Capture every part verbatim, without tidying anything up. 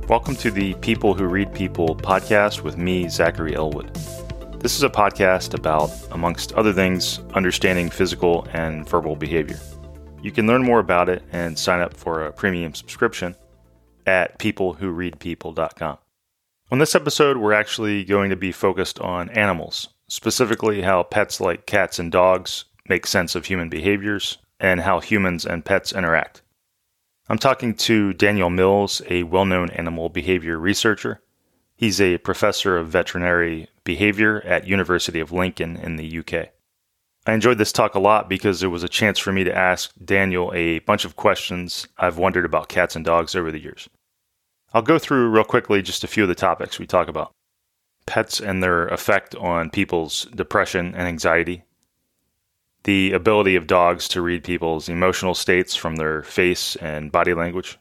Welcome to the People Who Read People podcast with me, Zachary Elwood. This is a podcast about, amongst other things, understanding physical and verbal behavior. You can learn more about it and sign up for a premium subscription at people who read people dot com. On this episode, we're actually going to be focused on animals, specifically how pets like cats and dogs make sense of human behaviors and how humans and pets interact. I'm talking to Daniel Mills, a well-known animal behavior researcher. He's a professor of veterinary behavior at University of Lincoln in the U K. I enjoyed this talk a lot because it was a chance for me to ask Daniel a bunch of questions I've wondered about cats and dogs over the years. I'll go through real quickly just a few of the topics we talk about. Pets and their effect on people's depression and anxiety. The ability of dogs to read people's emotional states from their face and body language.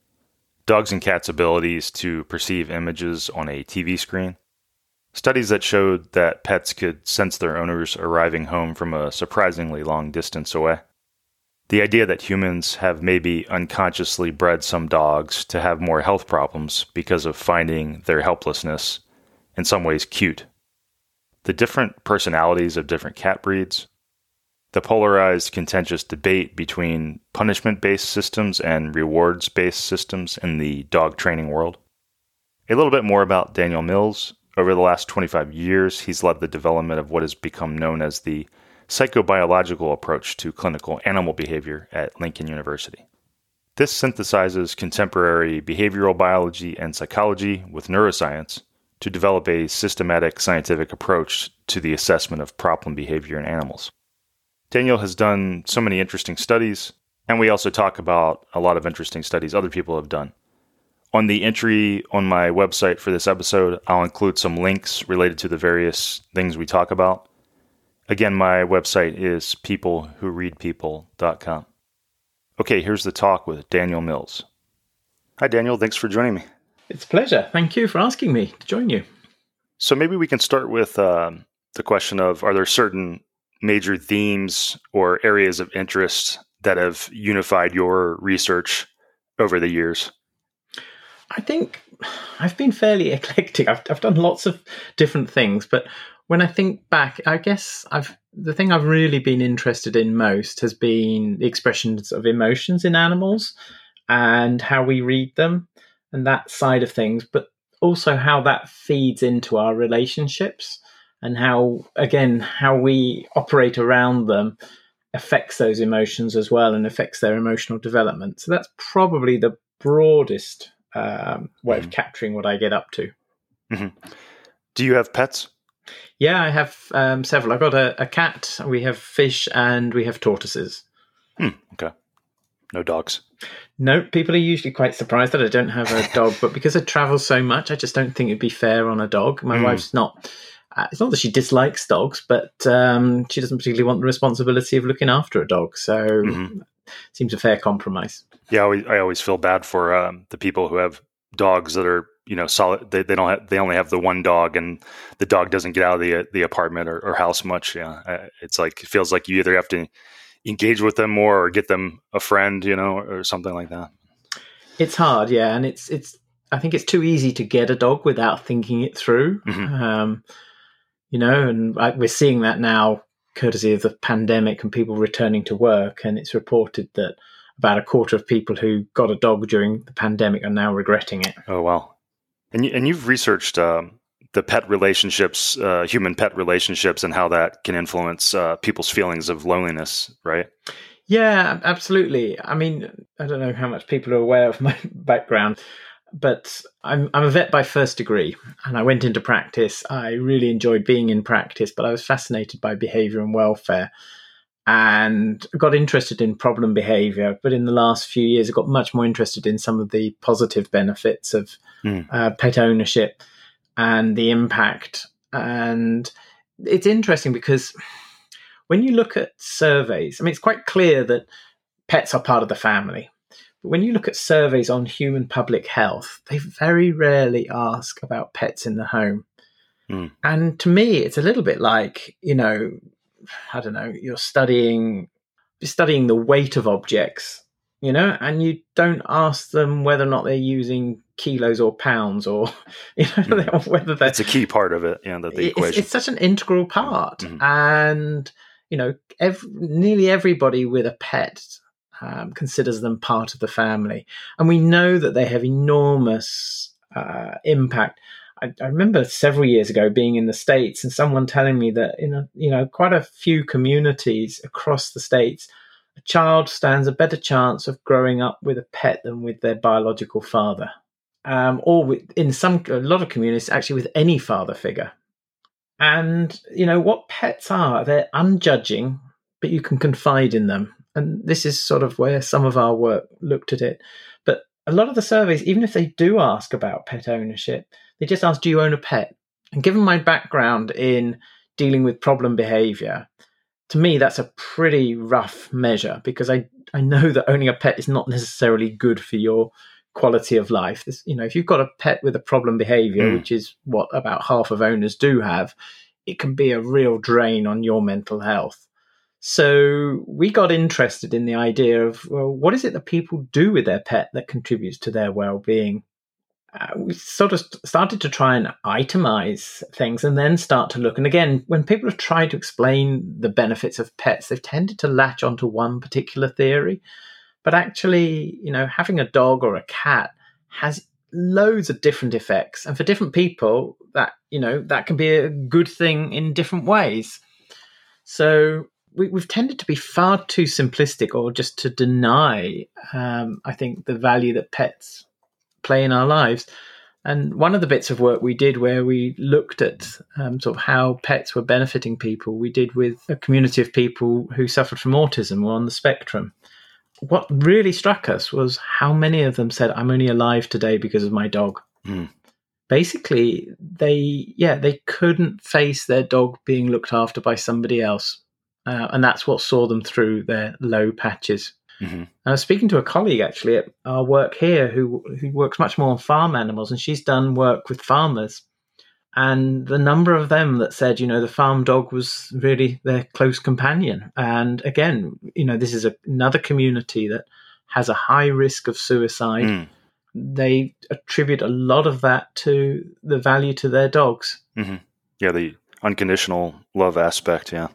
Dogs and cats' abilities to perceive images on a T V screen. Studies that showed that pets could sense their owners arriving home from a surprisingly long distance away. The idea that humans have maybe unconsciously bred some dogs to have more health problems because of finding their helplessness in some ways cute. The different personalities of different cat breeds. The polarized, contentious debate between punishment-based systems and rewards-based systems in the dog training world. A little bit more about Daniel Mills. Over the last twenty-five years, he's led the development of what has become known as the psychobiological approach to clinical animal behavior at Lincoln University. This synthesizes contemporary behavioral biology and psychology with neuroscience to develop a systematic scientific approach to the assessment of problem behavior in animals. Daniel has done so many interesting studies, and we also talk about a lot of interesting studies other people have done. On the entry on my website for this episode, I'll include some links related to the various things we talk about. Again, my website is people who read people dot com. Okay, here's the talk with Daniel Mills. Hi, Daniel. Thanks for joining me. It's a pleasure. Thank you for asking me to join you. So maybe we can start with uh, the question of, are there certain major themes or areas of interest that have unified your research over the years? I think I've been fairly eclectic. I've, I've done lots of different things, but when I think back, I guess I've the thing I've really been interested in most has been the expressions of emotions in animals and how we read them and that side of things, but also how that feeds into our relationships. And how, again, how we operate around them affects those emotions as well and affects their emotional development. So that's probably the broadest um, way mm-hmm. of capturing what I get up to. Mm-hmm. Do you have pets? Yeah, I have um, several. I've got a, a cat, we have fish, and we have tortoises. Hmm, okay. No dogs? No, people are usually quite surprised that I don't have a dog, but because I travel so much, I just don't think it'd be fair on a dog. My mm. wife's not... Uh, it's not that she dislikes dogs, but um, she doesn't particularly want the responsibility of looking after a dog. So mm-hmm. it seems a fair compromise. Yeah, I always, I always feel bad for um, the people who have dogs that are, you know, solid. They, they don't have, they only have the one dog, and the dog doesn't get out of the the apartment or, or house much. Yeah, it's like it feels like you either have to engage with them more or get them a friend, you know, or something like that. It's hard, yeah, and it's it's. I think it's too easy to get a dog without thinking it through. Mm-hmm. Um, You know, and we're seeing that now courtesy of the pandemic and people returning to work. And it's reported that about a quarter of people who got a dog during the pandemic are now regretting it. Oh, wow. And, you, and you've researched um, the pet relationships, uh, human-pet relationships, and how that can influence uh, people's feelings of loneliness, right? Yeah, absolutely. I mean, I don't know how much people are aware of my background, but I'm I'm a vet by first degree, and I went into practice. I really enjoyed being in practice, but I was fascinated by behavior and welfare and got interested in problem behavior. But in the last few years, I got much more interested in some of the positive benefits of mm. uh, pet ownership and the impact. And it's interesting because when you look at surveys, I mean, it's quite clear that pets are part of the family. But when you look at surveys on human public health, they very rarely ask about pets in the home. Mm. And to me, it's a little bit like, you know, I don't know, you're studying, you're studying the weight of objects, you know, and you don't ask them whether or not they're using kilos or pounds, or you know, mm. whether they're... It's a key part of it, yeah, the, the it's, equation. It's such an integral part. Mm-hmm. And, you know, every, nearly everybody with a pet um, considers them part of the family. And we know that they have enormous uh, impact. I, I remember several years ago being in the States and someone telling me that in a, you know, quite a few communities across the States, a child stands a better chance of growing up with a pet than with their biological father, um, or with, in some a lot of communities actually with any father figure. And you know what pets are? They're unjudging, but you can confide in them. And this is sort of where some of our work looked at it. But a lot of the surveys, even if they do ask about pet ownership, they just ask, do you own a pet? And given my background in dealing with problem behavior, to me, that's a pretty rough measure, because I, I know that owning a pet is not necessarily good for your quality of life. This, you know, if you've got a pet with a problem behavior, mm. which is what about half of owners do have, it can be a real drain on your mental health. So we got interested in the idea of, well, what is it that people do with their pet that contributes to their well-being? Uh, we sort of started to try and itemize things and then start to look. And again, when people have tried to explain the benefits of pets, they've tended to latch onto one particular theory. But actually, you know, having a dog or a cat has loads of different effects. And for different people, that, you know, that can be a good thing in different ways. So we, we've tended to be far too simplistic, or just to deny, um, I think, the value that pets play in our lives. And one of the bits of work we did where we looked at um, sort of how pets were benefiting people, we did with a community of people who suffered from autism or on the spectrum. What really struck us was how many of them said, I'm only alive today because of my dog. Mm. Basically, they, yeah, they couldn't face their dog being looked after by somebody else. Uh, and that's what saw them through their low patches. Mm-hmm. I was speaking to a colleague actually at our work here who who works much more on farm animals, and she's done work with farmers. And the number of them that said, you know, the farm dog was really their close companion. And again, you know, this is a, another community that has a high risk of suicide. Mm. They attribute a lot of that to the value to their dogs. Mm-hmm. Yeah, the unconditional love aspect, yeah.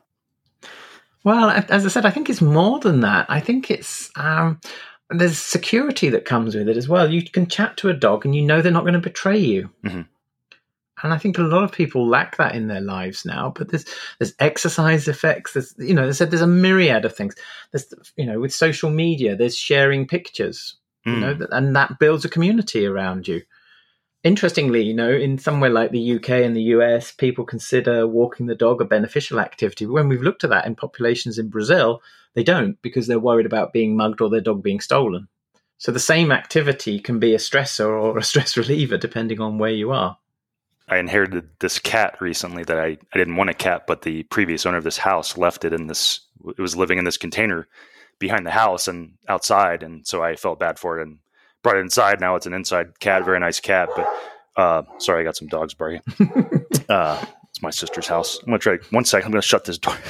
Well, as I said, I think it's more than that. I think it's um, there's security that comes with it as well. You can chat to a dog and you know they're not going to betray you. Mm-hmm. And I think a lot of people lack that in their lives now. But there's there's exercise effects. There's you know, there's there's a myriad of things. There's you know, with social media, there's sharing pictures. Mm. You know, and that builds a community around you. Interestingly, you know, in somewhere like the U K and the U S, people consider walking the dog a beneficial activity. But when we've looked at that in populations in Brazil, they don't, because they're worried about being mugged or their dog being stolen. So the same activity can be a stressor or a stress reliever, depending on where you are. I inherited this cat recently that I, I didn't want a cat, but the previous owner of this house left it in this, it was living in this container behind the house and outside. And so I felt bad for it and brought it inside. Now it's an inside cat, very nice cat. But uh, sorry, I got some dogs barking. uh, it's my sister's house. I'm going to try one second. I'm going to shut this door.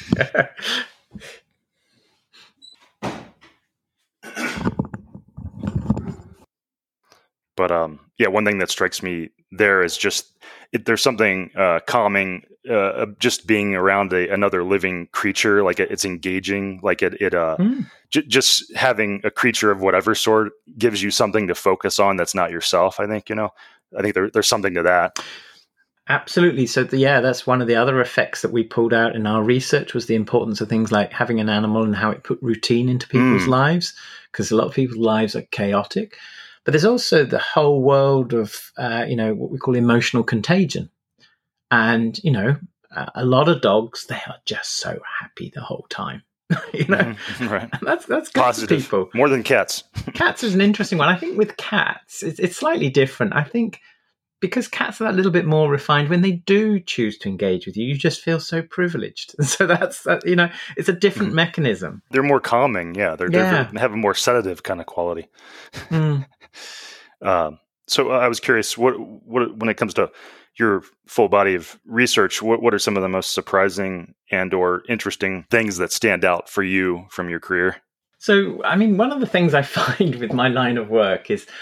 But um, yeah, one thing that strikes me there is just it, there's something uh, calming, uh, just being around a, another living creature. Like it, it's engaging. Like it, it uh, mm. j- just having a creature of whatever sort gives you something to focus on that's not yourself. I think you know. I think there, there's something to that. Absolutely. So the, yeah, that's one of the other effects that we pulled out in our research was the importance of things like having an animal and how it put routine into people's mm. lives, because a lot of people's lives are chaotic. But there's also the whole world of, uh, you know, what we call emotional contagion. And, you know, a lot of dogs, they are just so happy the whole time. you know, mm-hmm. Right. And that's that's good Positive. For people. More than cats. Cats is an interesting one. I think with cats, it's, it's slightly different. I think because cats are that little bit more refined, when they do choose to engage with you, you just feel so privileged. And so that's, that, you know, it's a different mm. mechanism. They're more calming. Yeah. They're, yeah. they have a more sedative kind of quality. Mm. um, so I was curious, what, what, when it comes to your full body of research, what, what are some of the most surprising and or interesting things that stand out for you from your career? So, I mean, one of the things I find with my line of work is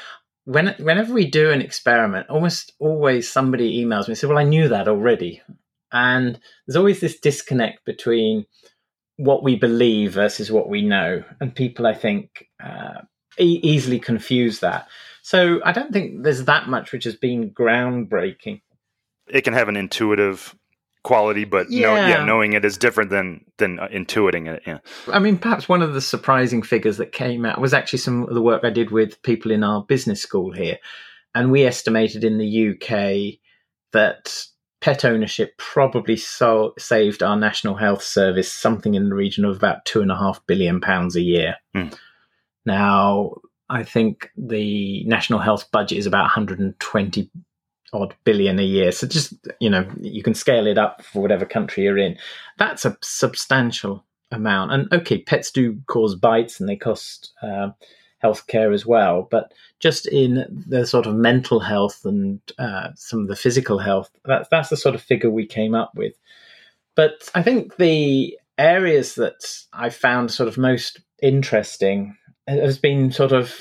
when whenever we do an experiment, almost always somebody emails me and says, well, I knew that already. And there's always this disconnect between what we believe versus what we know. And people, I think, uh, e- easily confuse that. So I don't think there's that much which has been groundbreaking. It can have an intuitive quality, but yeah. Know, yeah, knowing it is different than than uh, intuiting it. Yeah. I mean, perhaps one of the surprising figures that came out was actually some of the work I did with people in our business school here. And we estimated in the U K that pet ownership probably so, saved our National Health Service something in the region of about two and a half billion pounds a year. Mm. Now, I think the National Health budget is about one hundred twenty odd billion a year. So just, you know, you can scale it up for whatever country you're in. That's a substantial amount. And okay, pets do cause bites and they cost uh, healthcare as well. But just in the sort of mental health and uh, some of the physical health, that's, that's the sort of figure we came up with. But I think the areas that I found sort of most interesting has been sort of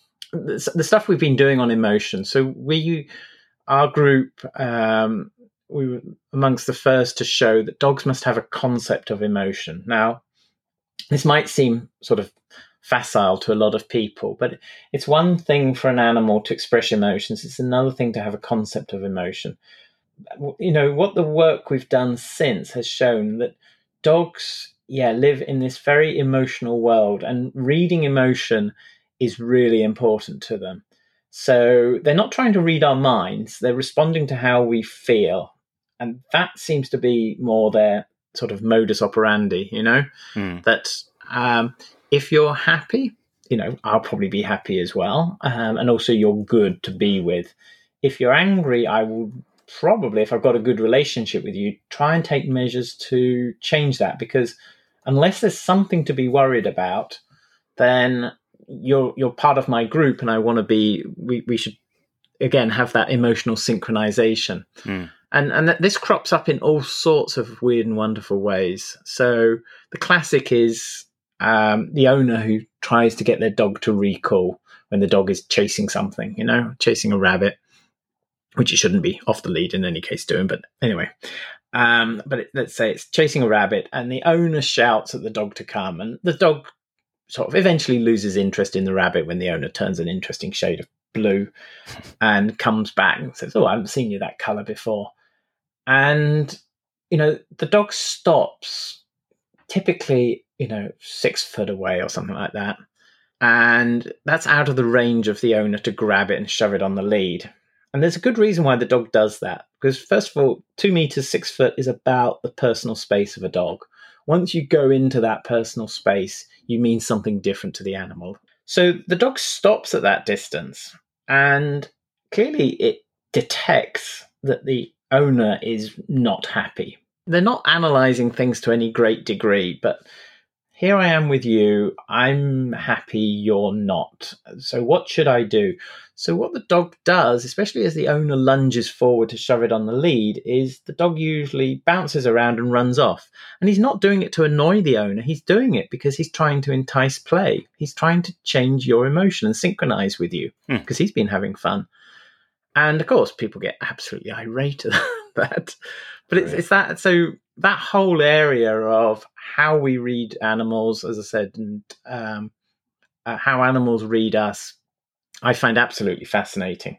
the stuff we've been doing on emotion. So we... Our group, um, we were amongst the first to show that dogs must have a concept of emotion. Now, this might seem sort of facile to a lot of people, but it's one thing for an animal to express emotions. It's another thing to have a concept of emotion. You know, what the work we've done since has shown that dogs, yeah, live in this very emotional world, and reading emotion is really important to them. So they're not trying to read our minds. They're responding to how we feel. And that seems to be more their sort of modus operandi, you know, mm. that um, if you're happy, you know, I'll probably be happy as well. Um, and also you're good to be with. If you're angry, I will probably, if I've got a good relationship with you, try and take measures to change that. Because unless there's something to be worried about, then you're you're part of my group, and I want to be, we, we should, again, have that emotional synchronization. Mm. And and this crops up in all sorts of weird and wonderful ways. So the classic is um, the owner who tries to get their dog to recall when the dog is chasing something, you know, chasing a rabbit, which it shouldn't be off the lead in any case doing, but anyway. Um, but it, let's say it's chasing a rabbit, and the owner shouts at the dog to come, and the dog sort of eventually loses interest in the rabbit when the owner turns an interesting shade of blue and comes back and says, oh, I haven't seen you that color before. And, you know, the dog stops typically, you know, six foot away or something like that. And that's out of the range of the owner to grab it and shove it on the lead. And there's a good reason why the dog does that. Because first of all, two meters, six foot is about the personal space of a dog. Once you go into that personal space, you mean something different to the animal. So the dog stops at that distance, and clearly it detects that the owner is not happy. They're not analyzing things to any great degree, but here I am with you. I'm happy, you're not. So what should I do? So what the dog does, especially as the owner lunges forward to shove it on the lead, is the dog usually bounces around and runs off. And he's not doing it to annoy the owner. He's doing it because he's trying to entice play. He's trying to change your emotion and synchronize with you because hmm. he's been having fun. And of course, people get absolutely irate at that. But it's, it's that, so that whole area of how we read animals, as I said, and um, uh, how animals read us, I find absolutely fascinating.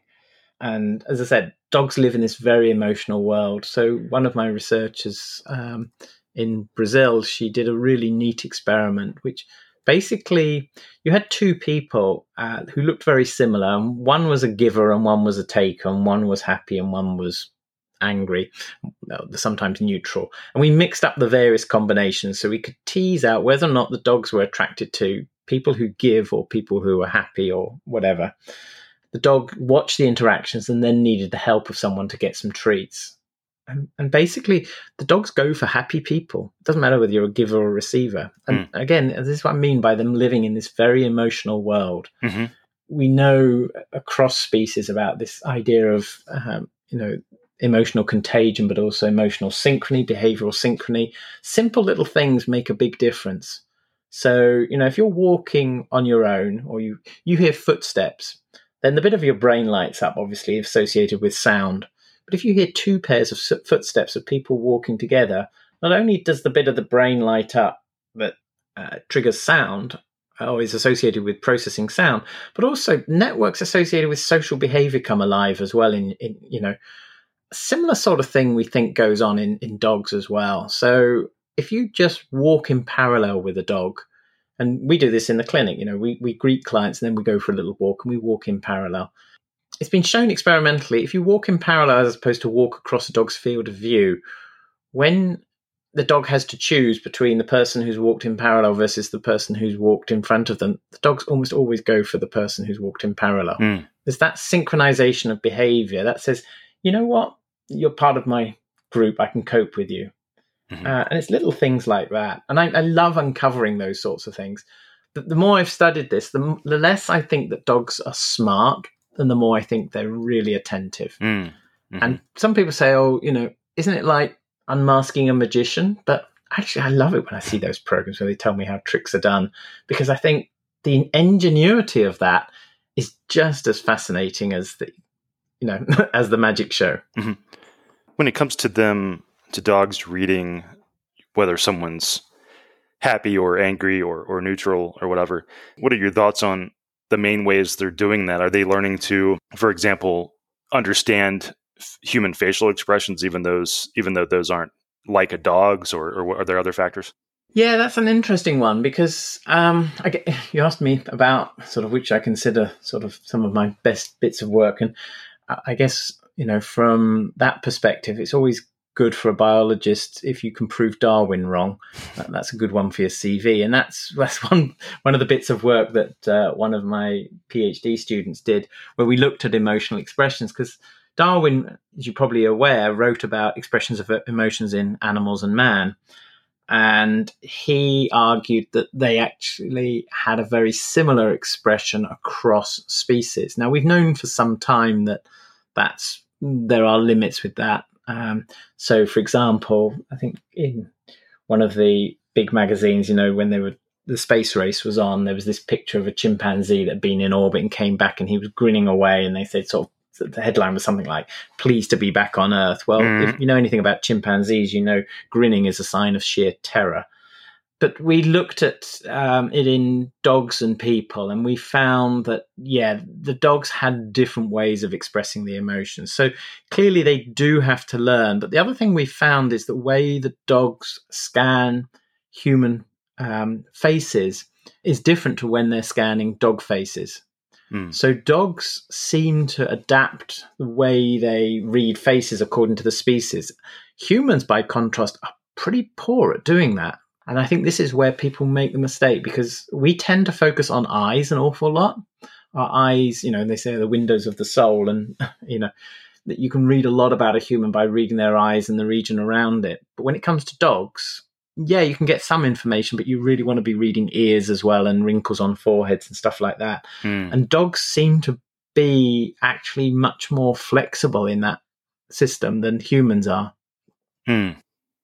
And as I said, dogs live in this very emotional world. So one of my researchers um, in Brazil, she did a really neat experiment, which basically you had two people uh, who looked very similar. One was a giver and one was a taker, and one was happy and one was angry, sometimes neutral. And we mixed up the various combinations so we could tease out whether or not the dogs were attracted to people who give or people who are happy or whatever. The dog watched the interactions and then needed the help of someone to get some treats. And, and basically, the dogs go for happy people. It doesn't matter whether you're a giver or a receiver. And mm. again, this is what I mean by them living in this very emotional world. Mm-hmm. We know across species about this idea of, um, you know, emotional contagion, but also emotional synchrony, behavioral synchrony. Simple little things make a big difference. So, you know, if you're walking on your own or you, you hear footsteps, then the bit of your brain lights up, obviously associated with sound. But if you hear two pairs of footsteps of people walking together, not only does the bit of the brain light up that uh, triggers sound, or is associated with processing sound, but also networks associated with social behavior come alive as well. In, in you know, a similar sort of thing we think goes on in, in dogs as well. So if you just walk in parallel with a dog, and we do this in the clinic, you know, we, we greet clients and then we go for a little walk and we walk in parallel. It's been shown experimentally, if you walk in parallel as opposed to walk across a dog's field of view, when the dog has to choose between the person who's walked in parallel versus the person who's walked in front of them, the dogs almost always go for the person who's walked in parallel. Mm. There's that synchronization of behavior that says, you know what, you're part of my group, I can cope with you. Mm-hmm. Uh, and it's little things like that. And I, I love uncovering those sorts of things. The, the more I've studied this, the, the less I think that dogs are smart, and the more I think they're really attentive. Mm. Mm-hmm. And some people say, oh, you know, isn't it like unmasking a magician? But actually, I love it when I see those programs where they tell me how tricks are done, because I think the ingenuity of that is just as fascinating as the, you know, as the magic show. Mm-hmm. When it comes to them, to dogs reading whether someone's happy or angry or, or neutral or whatever, what are your thoughts on the main ways they're doing that? Are they learning to, for example, understand f- human facial expressions, even those, even though those aren't like a dog's, or, or are there other factors? Yeah, that's an interesting one, because um, I get, you asked me about sort of which I consider sort of some of my best bits of work. And I guess, you know, from that perspective, it's always good for a biologist if you can prove Darwin wrong. Uh, that's a good one for your C V. And that's that's one one of the bits of work that uh, one of my PhD students did, where we looked at emotional expressions, because Darwin, as you're probably aware, wrote about expressions of emotions in animals and man. And he argued that they actually had a very similar expression across species. Now, we've known for some time that that's there are limits with that. Um, so, for example, I think in one of the big magazines, you know, when they were the space race was on, there was this picture of a chimpanzee that had been in orbit and came back, and he was grinning away. And they said, sort of, the headline was something like, "Pleased to be back on Earth." Well, mm. if you know anything about chimpanzees, you know grinning is a sign of sheer terror. But we looked at um, it in dogs and people, and we found that, yeah, the dogs had different ways of expressing the emotions. So clearly they do have to learn. But the other thing we found is the way that dogs scan human um, faces is different to when they're scanning dog faces. Mm. So dogs seem to adapt the way they read faces according to the species. Humans, by contrast, are pretty poor at doing that. And I think this is where people make the mistake, because we tend to focus on eyes an awful lot. Our eyes, you know, they say are the windows of the soul, and, you know, that you can read a lot about a human by reading their eyes and the region around it. But when it comes to dogs, yeah, you can get some information, but you really want to be reading ears as well, and wrinkles on foreheads and stuff like that. Mm. And dogs seem to be actually much more flexible in that system than humans are. Mm.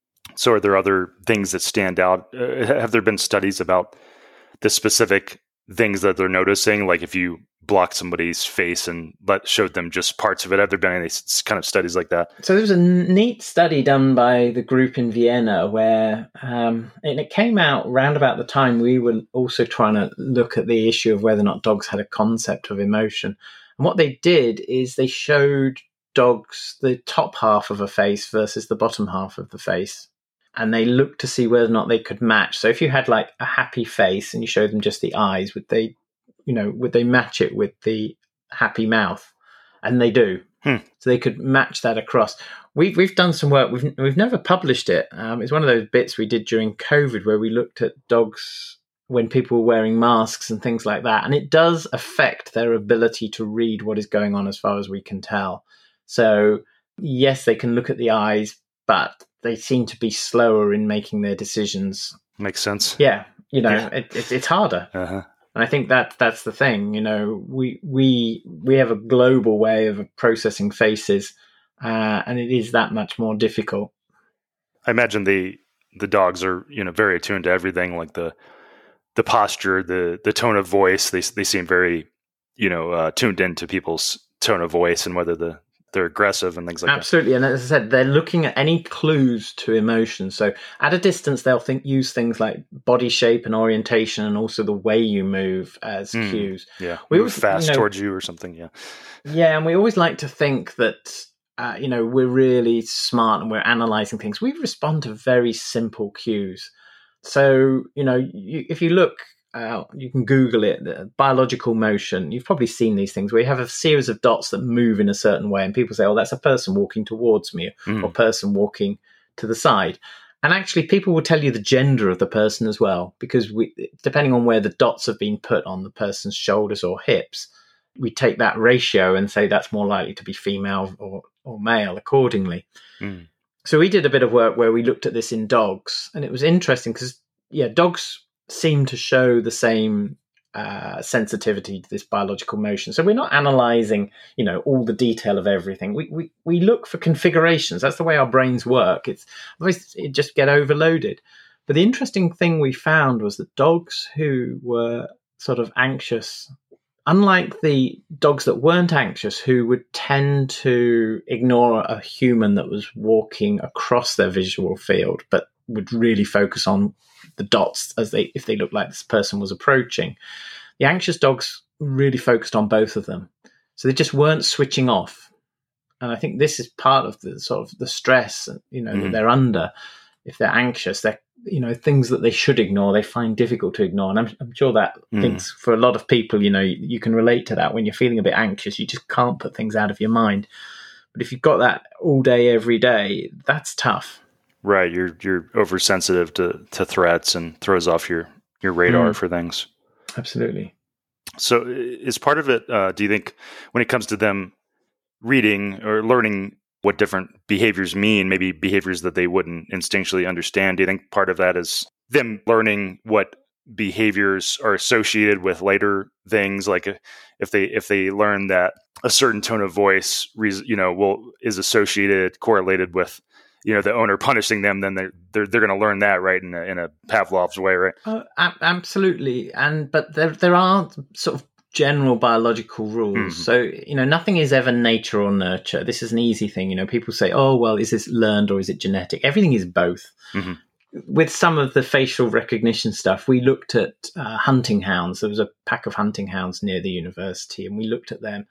So are there other things that stand out? Uh, have there been studies about the specific things that they're noticing? Like if you block somebody's face and let showed them just parts of it, have there been any kind of studies like that? So there was a neat study done by the group in Vienna where, um, and it came out round about the time we were also trying to look at the issue of whether or not dogs had a concept of emotion. And what they did is they showed dogs the top half of a face versus the bottom half of the face. And they looked to see whether or not they could match. So if you had like a happy face and you showed them just the eyes, would they, you know, would they match it with the happy mouth? And they do. Hmm. So they could match that across. We've we've done some work. We've we've never published it. Um, it's one of those bits we did during COVID where we looked at dogs when people were wearing masks and things like that, and it does affect their ability to read what is going on, as far as we can tell. So yes, they can look at the eyes, but they seem to be slower in making their decisions. Makes sense. Yeah, you know, yeah. It, it, it's harder. Uh-huh. And I think that that's the thing. You know, we we we have a global way of processing faces, uh, and it is that much more difficult. I imagine the the dogs are, you know, very attuned to everything, like the the posture, the the tone of voice. They they seem very you know, uh, tuned into people's tone of voice and whether the they're aggressive and things like Absolutely. that. And as I said, they're looking at any clues to emotion. So at a distance, they'll think use things like body shape and orientation and also the way you move as mm, cues. Yeah. We move fast you know, towards you or something. Yeah. Yeah. And we always like to think that, uh, you know, we're really smart and we're analyzing things. We respond to very simple cues. So, you know, you, if you look, Uh, you can Google it, the biological motion. You've probably seen these things where you have a series of dots that move in a certain way and people say, oh, that's a person walking towards me mm. or person walking to the side. And actually people will tell you the gender of the person as well, because we, depending on where the dots have been put on the person's shoulders or hips, we take that ratio and say that's more likely to be female or, or male accordingly. Mm. So we did a bit of work where we looked at this in dogs, and it was interesting because, yeah, dogs seem to show the same uh, sensitivity to this biological motion. So we're not analyzing, you know, all the detail of everything. We we we look for configurations. That's the way our brains work. It's otherwise it just get overloaded. But the interesting thing we found was that dogs who were sort of anxious, unlike the dogs that weren't anxious, who would tend to ignore a human that was walking across their visual field, but would really focus on the dots as they if they looked like this person was approaching. The anxious dogs really focused on both of them. So they just weren't switching off. And I think this is part of the sort of the stress, you know, mm. that they're under. If they're anxious, they're, you know, things that they should ignore, they find difficult to ignore. And I'm, I'm sure that mm. thinks for a lot of people, you know, you, you can relate to that. When you're feeling a bit anxious, you just can't put things out of your mind. But if you've got that all day, every day, that's tough. Right, you're you're oversensitive to, to threats and throws off your, your radar mm. for things. Absolutely. So is part of it, uh, do you think, when it comes to them reading or learning what different behaviors mean, maybe behaviors that they wouldn't instinctually understand, do you think part of that is them learning what behaviors are associated with later things? Like if they if they learn that a certain tone of voice, you know, will is associated, correlated with, you know, the owner punishing them, then they're they're, they're going to learn that, right, in a, in a Pavlov's way, right? Oh, a- absolutely. And but there there are sort of general biological rules. Mm-hmm. So, you know, nothing is ever nature or nurture. This is an easy thing. You know, people say, oh, well, is this learned or is it genetic? Everything is both. Mm-hmm. With some of the facial recognition stuff, we looked at uh, hunting hounds. There was a pack of hunting hounds near the university, and we looked at them,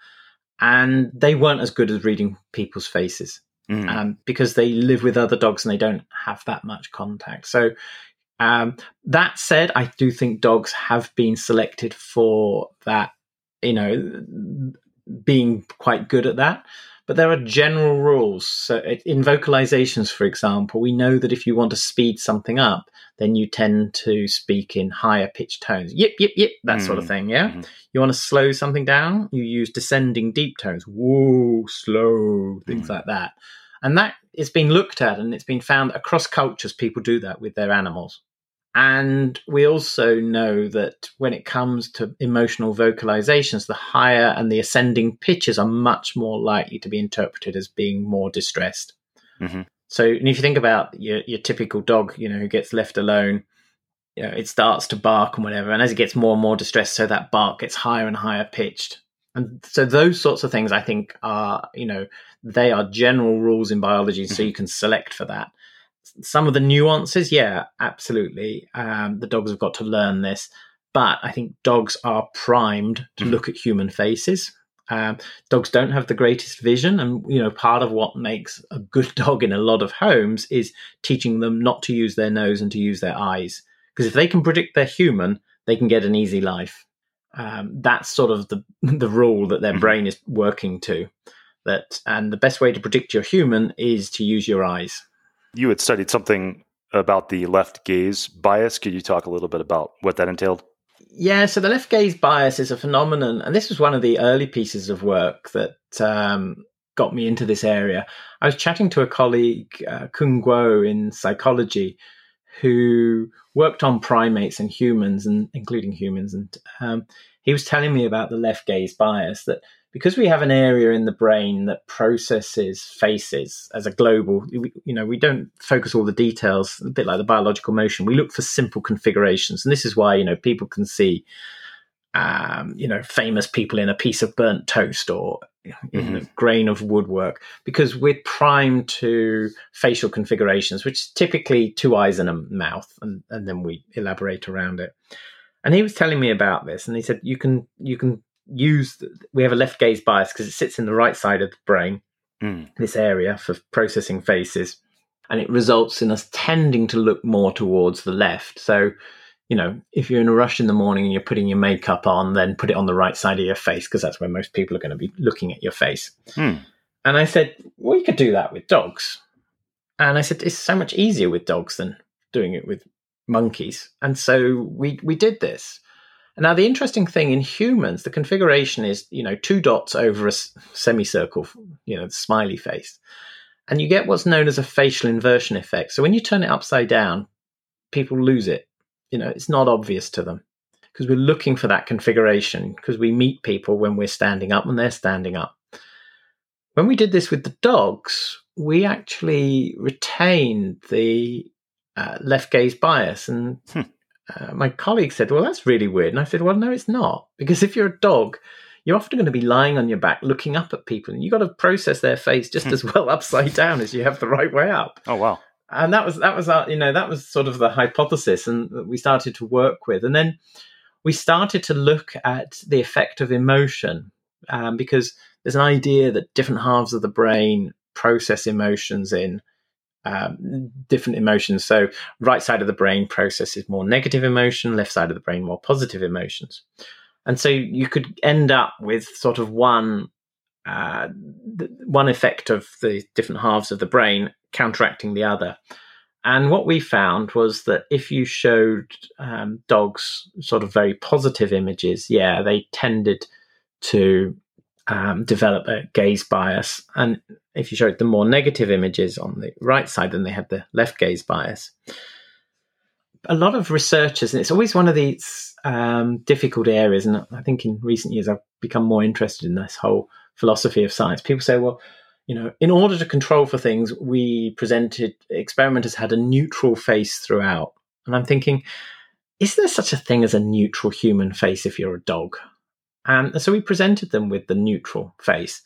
and they weren't as good as reading people's faces. Mm. Um, because they live with other dogs and they don't have that much contact. So um, that said, I do think dogs have been selected for that, you know, being quite good at that. But there are general rules. So in vocalizations, for example, we know that if you want to speed something up, then you tend to speak in higher pitched tones. Yip, yip, yip, that mm. sort of thing, yeah? Mm-hmm. You want to slow something down, you use descending deep tones. Whoa, slow, things mm. like that. And that is being looked at, and it's been found across cultures, people do that with their animals. And we also know that when it comes to emotional vocalizations, the higher and the ascending pitches are much more likely to be interpreted as being more distressed. Mm-hmm. So and if you think about your, your typical dog, you know, who gets left alone, you know, it starts to bark and whatever. And as it gets more and more distressed, so that bark gets higher and higher pitched. And so those sorts of things, I think, are, you know, they are general rules in biology, so you can select for that. Some of the nuances, yeah, absolutely. Um, the dogs have got to learn this. But I think dogs are primed to mm-hmm. look at human faces. Um, dogs don't have the greatest vision. And, you know, part of what makes a good dog in a lot of homes is teaching them not to use their nose and to use their eyes. Because if they can predict they're human, they can get an easy life. Um, that's sort of the the rule that their mm-hmm. brain is working to. That and the best way to predict you're human is to use your eyes. You had studied something about the left gaze bias. Could you talk a little bit about what that entailed? Yeah, so the left gaze bias is a phenomenon, and this was one of the early pieces of work that um, got me into this area. I was chatting to a colleague, uh, Kung Guo, in psychology, who worked on primates and humans, and including humans, and um, he was telling me about the left gaze bias, that because we have an area in the brain that processes faces as a global, you know, we don't focus all the details, a bit like the biological motion. We look for simple configurations. And this is why, you know, people can see um, you know, famous people in a piece of burnt toast or in Mm-hmm. a grain of woodwork, because we're primed to facial configurations, which is typically two eyes and a mouth, and, and then we elaborate around it. And he was telling me about this, and he said, you can you can use, we have a left gaze bias because it sits in the right side of the brain, Mm. this area for processing faces, and it results in us tending to look more towards the left. So, you know, if you're in a rush in the morning and you're putting your makeup on, then put it on the right side of your face, because that's where most people are going to be looking at your face. Mm. And I said, well, you could do that with dogs. And I said, it's so much easier with dogs than doing it with monkeys. And so we we did this. Now, the interesting thing in humans, the configuration is, you know, two dots over a semicircle, you know, the smiley face. And you get what's known as a facial inversion effect. So when you turn it upside down, people lose it. You know, it's not obvious to them because we're looking for that configuration, because we meet people when we're standing up and they're standing up. When we did this with the dogs, we actually retained the uh, left gaze bias. And Hmm. uh, my colleague said, well, that's really weird. And I said, well, no, it's not. Because if you're a dog, you're often going to be lying on your back looking up at people, and you've got to process their face just as well upside down as you have the right way up. Oh, wow. And that was, that was our, you know, that was sort of the hypothesis, and we started to work with. And then we started to look at the effect of emotion, um, because there's an idea that different halves of the brain process emotions in um, different emotions. So right side of the brain processes more negative emotion, left side of the brain more positive emotions. And so you could end up with sort of one uh, one effect of the different halves of the brain counteracting the other. And what we found was that if you showed um, dogs sort of very positive images, yeah, they tended to um, develop a gaze bias. And if you showed them more negative images on the right side, then they had the left gaze bias. A lot of researchers, and it's always one of these um, difficult areas, and I think in recent years I've become more interested in this whole philosophy of science. People say, well, you know, in order to control for things, we presented, experimenters had a neutral face throughout. And I'm thinking, is there such a thing as a neutral human face if you're a dog? And so we presented them with the neutral face.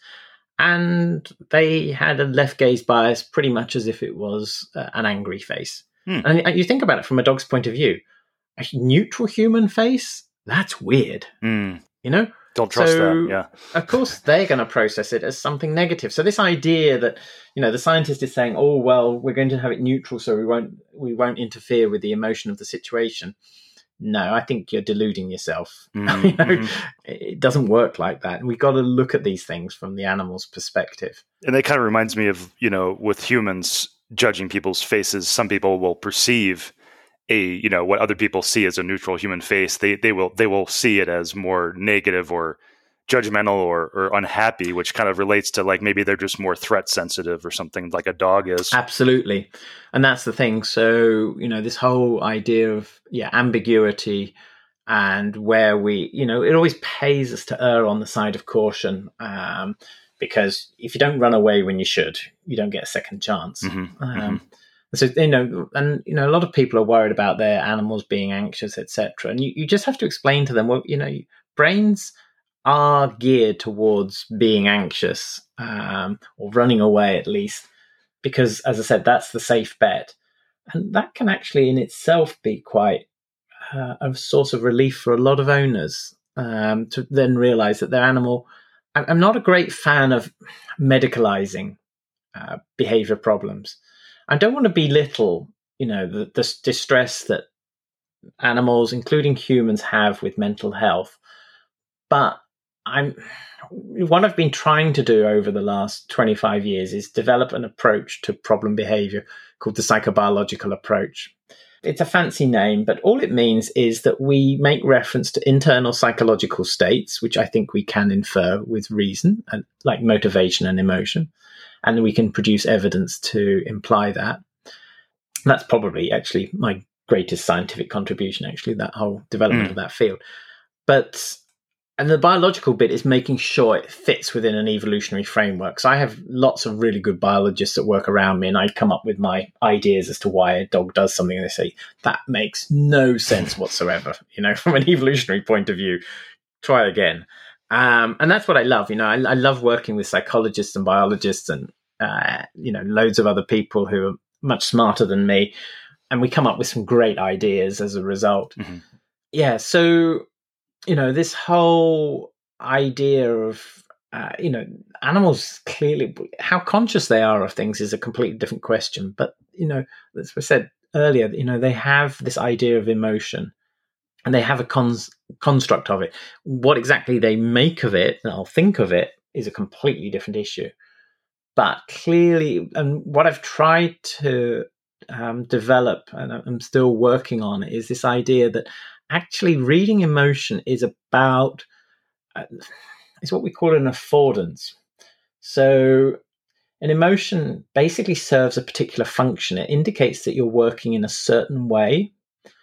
And they had a left gaze bias pretty much as if it was uh, an angry face. Hmm. And you think about it from a dog's point of view, a neutral human face, that's weird. Mm. You know? Don't trust so, that, yeah. Of course, they're going to process it as something negative. So this idea that, you know, the scientist is saying, oh, well, we're going to have it neutral so we won't we won't interfere with the emotion of the situation. No, I think you're deluding yourself. Mm-hmm. you know, it doesn't work like that. And we've got to look at these things from the animal's perspective. And that kind of reminds me of, you know, with humans judging people's faces, some people will perceive a, you know, what other people see as a neutral human face, they they will they will see it as more negative or judgmental or, or unhappy, which kind of relates to like maybe they're just more threat sensitive or something like a dog is. Absolutely. And that's the thing. So, you know, this whole idea of yeah, ambiguity and where we, you know, it always pays us to err on the side of caution. Um, because if you don't run away when you should, you don't get a second chance. Mm-hmm. Um, mm-hmm. So, you know, and, you know, a lot of people are worried about their animals being anxious, et cetera. And you, you just have to explain to them, well, you know, brains are geared towards being anxious um, or running away at least, because, as I said, that's the safe bet. And that can actually in itself be quite uh, a source of relief for a lot of owners um, to then realize that their animal, I'm not a great fan of medicalizing uh, behavior problems. I don't want to belittle, you know, the, the distress that animals, including humans, have with mental health. But I'm what I've been trying to do over the last twenty-five years is develop an approach to problem behavior called the psychobiological approach. It's a fancy name, but all it means is that we make reference to internal psychological states, which I think we can infer with reason, and like motivation and emotion. And we can produce evidence to imply that. That's probably actually my greatest scientific contribution, actually, that whole development mm. of that field. But, and the biological bit is making sure it fits within an evolutionary framework. So I have lots of really good biologists that work around me, and I come up with my ideas as to why a dog does something, and they say, that makes no sense whatsoever, you know, from an evolutionary point of view. try again. Um, and that's what I love. You know, I, I love working with psychologists and biologists and, uh, you know, loads of other people who are much smarter than me. And we come up with some great ideas as a result. Mm-hmm. Yeah. So, you know, this whole idea of, uh, you know, animals clearly, how conscious they are of things is a completely different question. But, you know, as I said earlier, you know, they have this idea of emotion. And they have a cons- construct of it. What exactly they make of it, and I'll think of it, is a completely different issue. But clearly, and what I've tried to um, develop, and I'm still working on, is this idea that actually reading emotion is about, uh, it's what we call an affordance. So an emotion basically serves a particular function. It indicates that you're working in a certain way.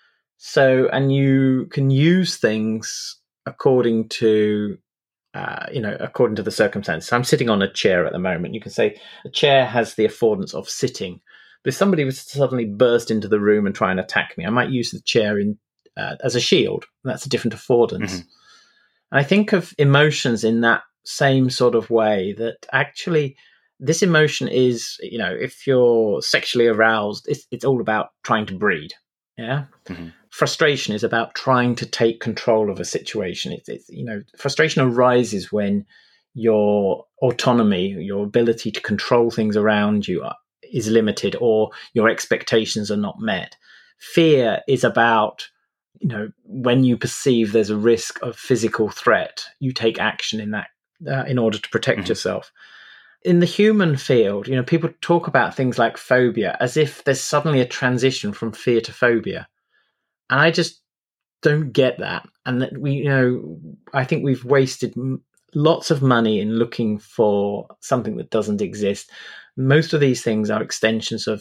So, and you can use things according to, uh, you know, according to the circumstances. So I'm sitting on a chair at the moment. You can say a chair has the affordance of sitting. But if somebody was to suddenly burst into the room and try and attack me, I might use the chair in uh, as a shield. That's a different affordance. Mm-hmm. And I think of emotions in that same sort of way, that actually this emotion is, you know, if you're sexually aroused, it's, it's all about trying to breed. Yeah. Mm-hmm. Frustration is about trying to take control of a situation. It's, it's, you know, frustration arises when your autonomy, your ability to control things around you are, is limited, or your expectations are not met. Fear is about, you know, when you perceive there's a risk of physical threat, you take action in that uh, in order to protect mm-hmm. yourself. In the human field, you know, people talk about things like phobia as if there's suddenly a transition from fear to phobia. And I just don't get that. And that we, you know, I think we've wasted m- lots of money in looking for something that doesn't exist. Most of these things are extensions of,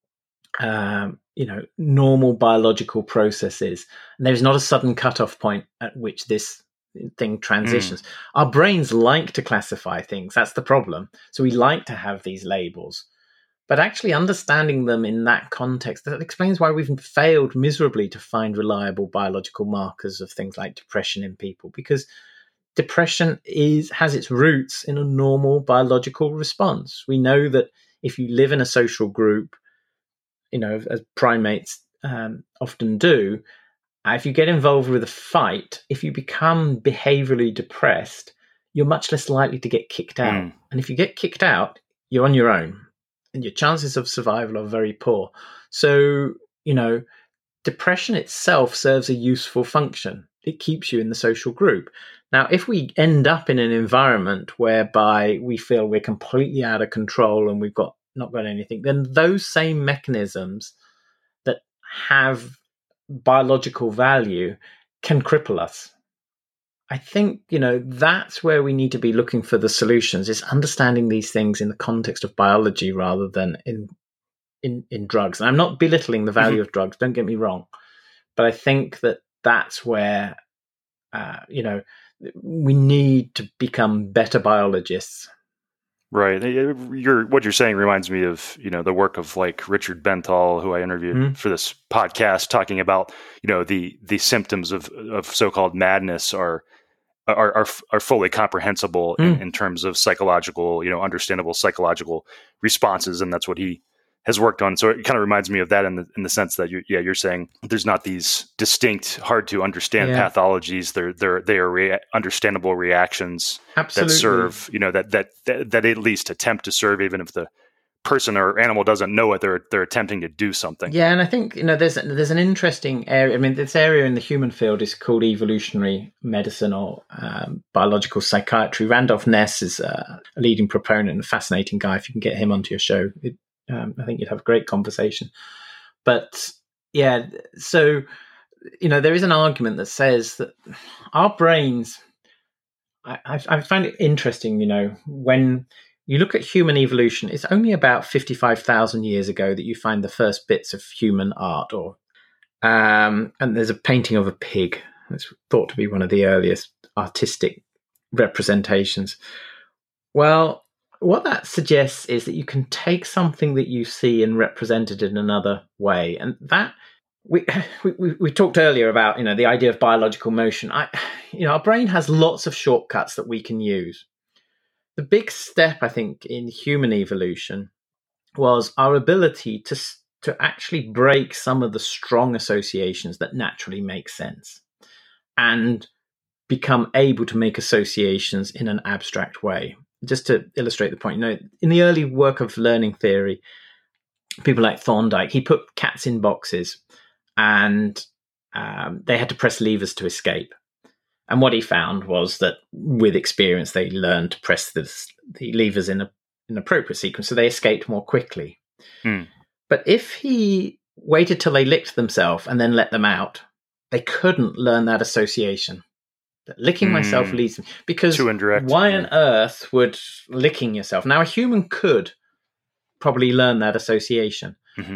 um, you know, normal biological processes. And there's not a sudden cutoff point at which this thing transitions. Mm. Our brains like to classify things. That's the problem. So we like to have these labels. But actually understanding them in that context, that explains why we've failed miserably to find reliable biological markers of things like depression in people, because depression is has its roots in a normal biological response. We know that if you live in a social group, you know, as primates um, often do, uh, if you get involved with a fight, if you become behaviorally depressed, you're much less likely to get kicked out. Mm. And if you get kicked out, you're on your own. And your chances of survival are very poor. So, you know, depression itself serves a useful function. It keeps you in the social group. Now, if we end up in an environment whereby we feel we're completely out of control and we've got not got anything, then those same mechanisms that have biological value can cripple us. I think, you know, that's where we need to be looking for the solutions, is understanding these things in the context of biology rather than in in, in drugs. And I'm not belittling the value mm-hmm. of drugs, don't get me wrong. But I think that that's where, uh, you know, we need to become better biologists. Right. You're, what you're saying reminds me of, you know, the work of like Richard Benthal, who I interviewed mm-hmm. for this podcast, talking about, you know, the the symptoms of, of so-called madness are Are, are are fully comprehensible mm. in, in terms of psychological, you know, understandable psychological responses, and that's what he has worked on. So it kind of reminds me of that in the in the sense that you, yeah, you're saying there's not these distinct, hard to understand yeah. pathologies. They're they're they are rea- understandable reactions Absolutely. that serve, you know, that, that that that at least attempt to serve, even if the person or animal doesn't know it, they're they're attempting to do something. Yeah, and I think, you know, there's there's an interesting area. I mean, this area in the human field is called evolutionary medicine or um, biological psychiatry. Randolph Ness is uh, a leading proponent, a fascinating guy. If you can get him onto your show, it, um, I think you'd have a great conversation. But yeah, so, you know, there is an argument that says that our brains, I, I, I find it interesting, you know, when you look at human evolution, it's only about fifty-five thousand years ago that you find the first bits of human art. Or um, and there's a painting of a pig. It's thought to be one of the earliest artistic representations. Well, what that suggests is that you can take something that you see and represent it in another way. And that we, we we talked earlier about, you know, the idea of biological motion. I, you know, our brain has lots of shortcuts that we can use. The big step, I think, in human evolution was our ability to to actually break some of the strong associations that naturally make sense and become able to make associations in an abstract way. Just to illustrate the point, you know, in the early work of learning theory, people like Thorndike, he put cats in boxes and um, they had to press levers to escape. And what he found was that with experience, they learned to press the, the levers in a, an appropriate sequence, so they escaped more quickly. Hmm. But if he waited till they licked themselves and then let them out, they couldn't learn that association. That licking mm. myself leads them. Because too indirect. Why yeah. on earth would licking yourself? Now, a human could probably learn that association. Mm-hmm.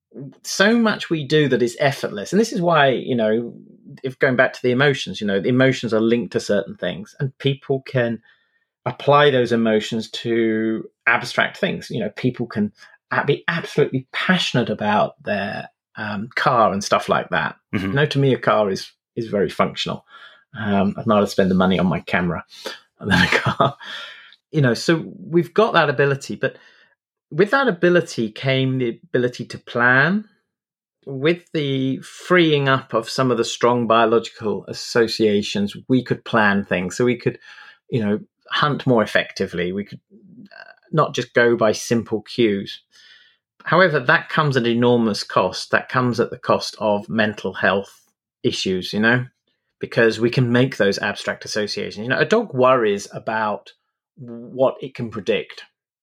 So much we do that is effortless. And this is why, you know, if going back to the emotions, you know, the emotions are linked to certain things and people can apply those emotions to abstract things. You know, people can be absolutely passionate about their um, car and stuff like that. Mm-hmm. You know, to me, a car is is very functional. Um, I'd rather spend the money on my camera than a car. You know, so we've got that ability, but with that ability came the ability to plan. With the freeing up of some of the strong biological associations, we could plan things. So we could, you know, hunt more effectively. We could uh, not just go by simple cues. However, that comes at enormous cost. That comes at the cost of mental health issues, you know, because we can make those abstract associations. You know, a dog worries about what it can predict.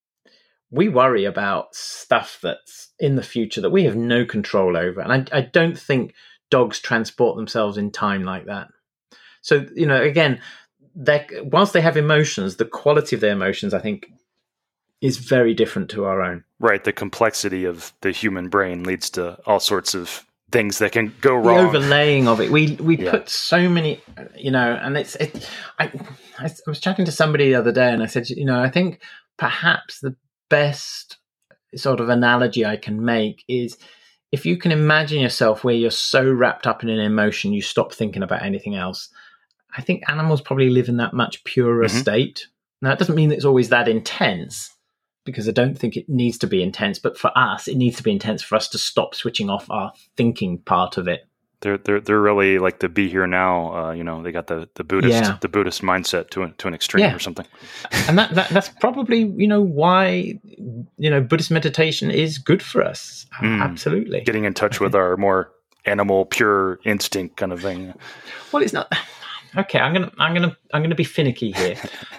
We worry about stuff that's in the future that we have no control over. And I, I don't think dogs transport themselves in time like that. So, you know, again, whilst they have emotions, the quality of their emotions, I think, is very different to our own. Right. The complexity of the human brain leads to all sorts of things that can go wrong. The overlaying of it. We we yeah. put so many, you know, and it's, it, I, I was chatting to somebody the other day and I said, you know, I think perhaps the best sort of analogy I can make is if you can imagine yourself where you're so wrapped up in an emotion, you stop thinking about anything else. I think animals probably live in that much purer mm-hmm. state. Now, it doesn't mean that it's always that intense, because I don't think it needs to be intense. But for us, it needs to be intense for us to stop switching off our thinking part of it. They're they're they're really like the be here now. Uh, you know, they got the, the Buddhist yeah. the Buddhist mindset to to an extreme yeah. or something. And that, that that's probably, you know, why, you know, Buddhist meditation is good for us. Mm. Absolutely, getting in touch with our more animal pure instinct kind of thing. Well, it's not. Okay, I'm gonna I'm gonna I'm gonna be finicky here.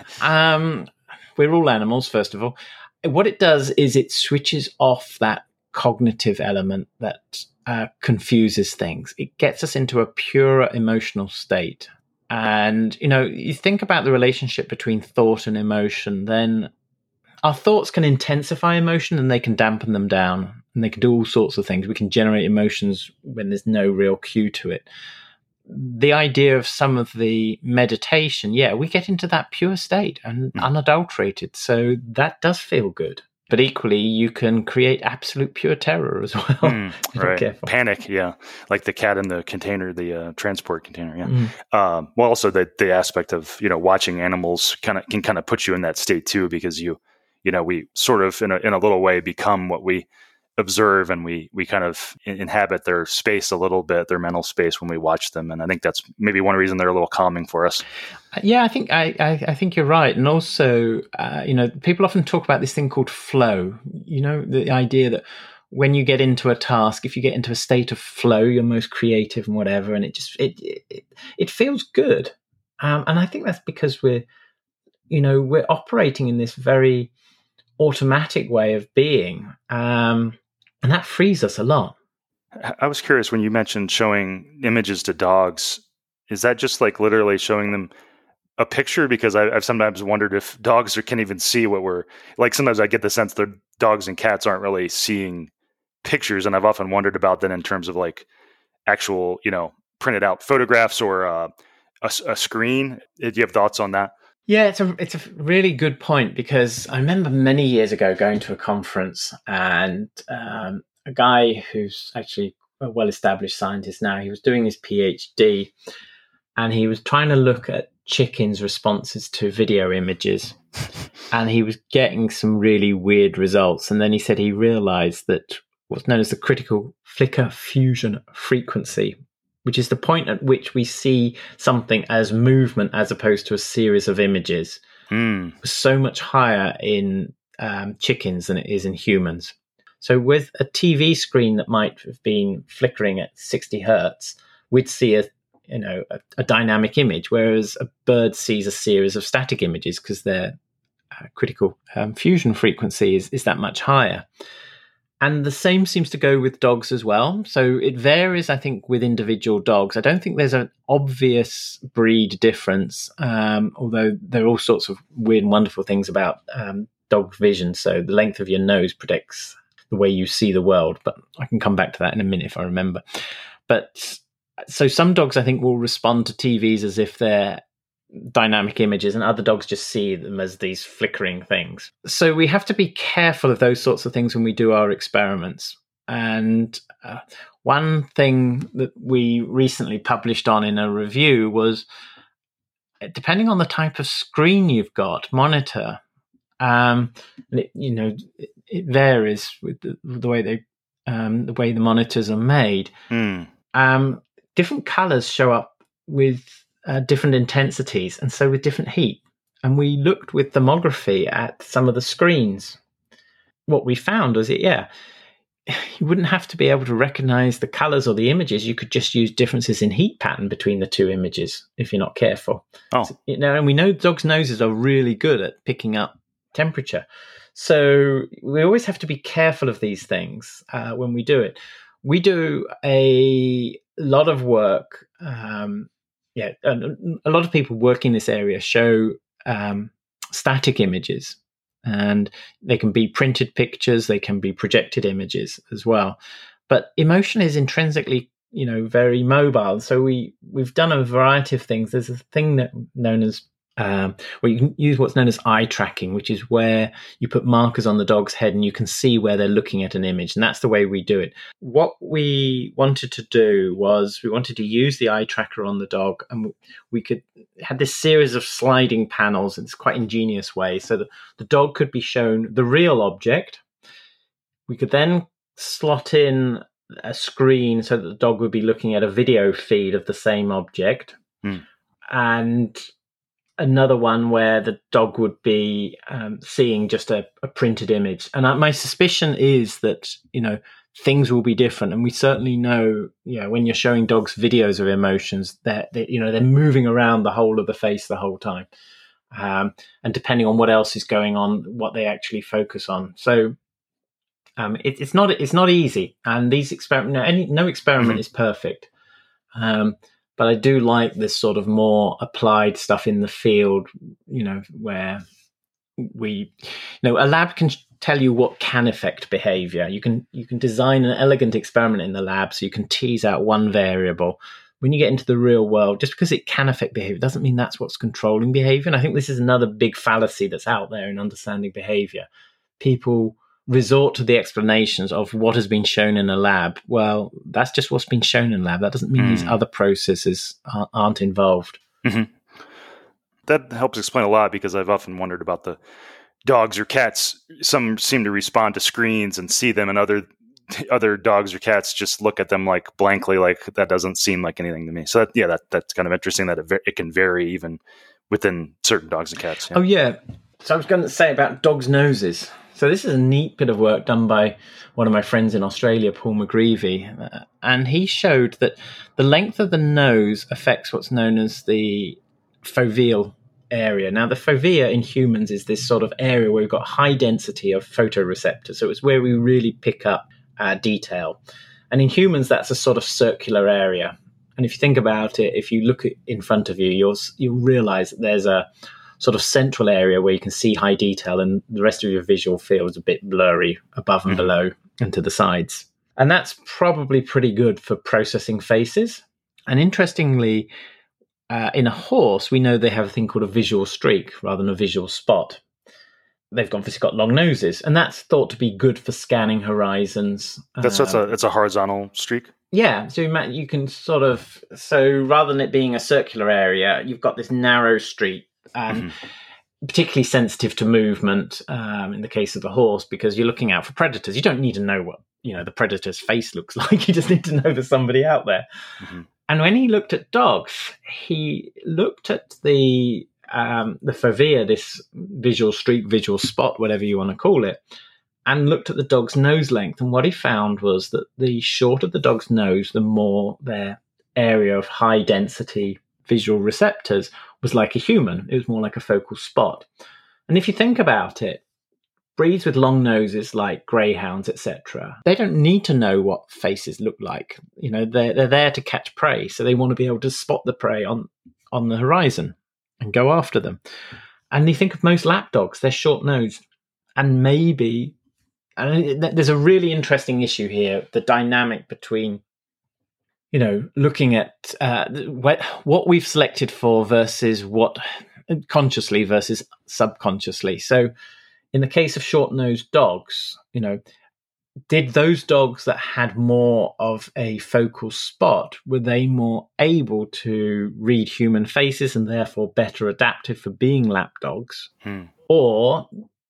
um, we're all animals, first of all. What it does is it switches off that cognitive element that uh, confuses things. It gets us into a purer emotional state. And, you know, you think about the relationship between thought and emotion, then our thoughts can intensify emotion and they can dampen them down. And they can do all sorts of things. We can generate emotions when there's no real cue to it. The idea of some of the meditation, yeah, we get into that pure state and mm. unadulterated. So that does feel good. But equally, you can create absolute pure terror as well. Mm, right. Panic, yeah. Like the cat in the container, the uh, transport container, yeah. Mm. Um, well, also the the aspect of, you know, watching animals kind of can kind of put you in that state too, because you, you know, we sort of in a in a little way become what we observe, and we we kind of inhabit their space a little bit, their mental space when we watch them. And I think that's maybe one reason they're a little calming for us. Yeah, I think I, I, I think you're right. And also, uh, you know, people often talk about this thing called flow. You know, the idea that when you get into a task, if you get into a state of flow, you're most creative and whatever, and it just it it, it feels good. Um, and I think that's because we're, you know, we're operating in this very automatic way of being. Um, And that frees us a lot. I was curious when you mentioned showing images to dogs. Is that just like literally showing them a picture? Because I, I've sometimes wondered if dogs are, can even see what we're like. Sometimes I get the sense that dogs and cats aren't really seeing pictures, and I've often wondered about that in terms of like actual, you know, printed out photographs or uh, a, a screen. Do you have thoughts on that? Yeah, it's a it's a really good point, because I remember many years ago going to a conference and um, a guy who's actually a well-established scientist now. He was doing his PhD, and he was trying to look at chickens' responses to video images, and he was getting some really weird results. And then he said he realized that what's known as the critical flicker fusion frequency, which is the point at which we see something as movement as opposed to a series of images, mm. was so much higher in um, chickens than it is in humans. So with a T V screen that might have been flickering at sixty hertz, we'd see a you know a, a dynamic image, whereas a bird sees a series of static images because their uh, critical um, fusion frequency is, is that much higher. And the same seems to go with dogs as well. So it varies, I think, with individual dogs. I don't think there's an obvious breed difference, um, although there are all sorts of weird and wonderful things about um, dog vision. So the length of your nose predicts the way you see the world. But I can come back to that in a minute if I remember. But so some dogs, I think, will respond to T Vs as if they're dynamic images, and other dogs just see them as these flickering things. So we have to be careful of those sorts of things when we do our experiments. And uh, one thing that we recently published on in a review was, depending on the type of screen you've got, monitor, um, it, you know, it, it varies with the, the way they, um, the way the monitors are made. Mm. Um, different colors show up with Uh, different intensities, and so with different heat. And we looked with thermography at some of the screens. What we found was that, yeah, you wouldn't have to be able to recognize the colors or the images. You could just use differences in heat pattern between the two images if you're not careful. Oh. So, you know, and we know dogs' noses are really good at picking up temperature. So we always have to be careful of these things uh, when we do it. We do a lot of work um, Yeah, a lot of people working in this area show um, static images, and they can be printed pictures, they can be projected images as well. But emotion is intrinsically, you know, very mobile. So we we've done a variety of things. There's a thing that known as um, where you can use what's known as eye tracking, which is where you put markers on the dog's head and you can see where they're looking at an image. And that's the way we do it. What we wanted to do was we wanted to use the eye tracker on the dog, and we could had this series of sliding panels. It's quite ingenious way. So that the dog could be shown the real object. We could then slot in a screen so that the dog would be looking at a video feed of the same object. Mm. And another one where the dog would be um, seeing just a, a printed image. And uh, my suspicion is that, you know, things will be different. And we certainly know, you know, when you're showing dogs videos of emotions, that they, you know, they're moving around the whole of the face the whole time. Um, and depending on what else is going on, what they actually focus on. So um, it, it's not it's not easy. And these experiment, no, any, no experiment is perfect. Um, But I do like this sort of more applied stuff in the field, you know, where we, you know, a lab can tell you what can affect behavior. You can you can design an elegant experiment in the lab so you can tease out one variable. When you get into the real world, just because it can affect behavior doesn't mean that's what's controlling behavior. And I think this is another big fallacy that's out there in understanding behavior. People resort to the explanations of what has been shown in a lab. Well, that's just what's been shown in a lab. That doesn't mean mm. these other processes are, aren't involved. Mm-hmm. That helps explain a lot, because I've often wondered about the dogs or cats. Some seem to respond to screens and see them, and other other dogs or cats just look at them like blankly, like that doesn't seem like anything to me. So that, yeah, that that's kind of interesting that it, it can vary even within certain dogs and cats. Yeah. Oh yeah. So I was going to say about dogs' noses. So this is a neat bit of work done by one of my friends in Australia, Paul McGreevy, uh, and he showed that the length of the nose affects what's known as the foveal area. Now, the fovea in humans is this sort of area where we've got high density of photoreceptors. So it's where we really pick up uh, detail. And in humans, that's a sort of circular area. And if you think about it, if you look at in front of you, you'll, you'll realize that there's a sort of central area where you can see high detail, and the rest of your visual field is a bit blurry above and mm-hmm. below and to the sides. And that's probably pretty good for processing faces. And interestingly, uh, in a horse, we know they have a thing called a visual streak rather than a visual spot. They've obviously got long noses, and that's thought to be good for scanning horizons. That's, that's a, it's a horizontal streak? Yeah, so you ma- you can sort of, so rather than it being a circular area, you've got this narrow street, and Mm-hmm. particularly sensitive to movement um, in the case of the horse, because you're looking out for predators. You don't need to know what, you know, the predator's face looks like. You just need to know there's somebody out there. Mm-hmm. And when he looked at dogs, he looked at the um, the fovea, this visual street, visual spot, whatever you want to call it, and looked at the dog's nose length. And what he found was that the shorter the dog's nose, the more their area of high density visual receptors was like a human. It was more like a focal spot. And if you think about it, breeds with long noses like greyhounds, et cetera, they don't need to know what faces look like. You know, they're, they're there to catch prey. So they want to be able to spot the prey on, on the horizon and go after them. And you think of most lap dogs, they're short-nosed. And maybe, and there's a really interesting issue here, the dynamic between, you know, looking at uh, what we've selected for versus what consciously versus subconsciously. So in the case of short-nosed dogs, you know, did those dogs that had more of a focal spot, were they more able to read human faces and therefore better adapted for being lap dogs? Hmm. Or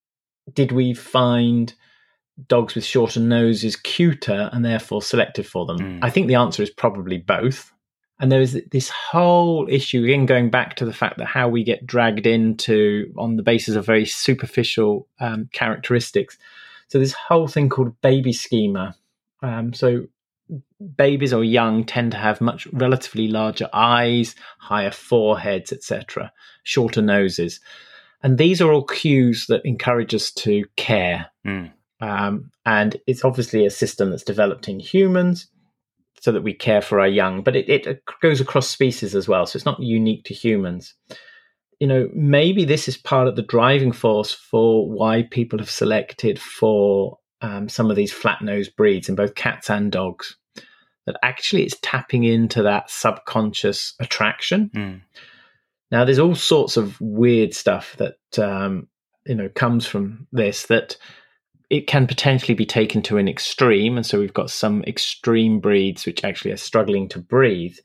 did we find dogs with shorter noses cuter and therefore selected for them? Mm. I think the answer is probably both. And there is this whole issue, again, going back to the fact that how we get dragged into on the basis of very superficial um, characteristics. So this whole thing called baby schema. Um, so babies or young tend to have much relatively larger eyes, higher foreheads, et cetera, shorter noses. And these are all cues that encourage us to care. Mm. Um, and it's obviously a system that's developed in humans so that we care for our young, but it, it goes across species as well. So it's not unique to humans. You know, maybe this is part of the driving force for why people have selected for um, some of these flat-nosed breeds in both cats and dogs, that actually it's tapping into that subconscious attraction. Mm. Now, there's all sorts of weird stuff that, um, you know, comes from this, that it can potentially be taken to an extreme. And so we've got some extreme breeds which actually are struggling to breathe.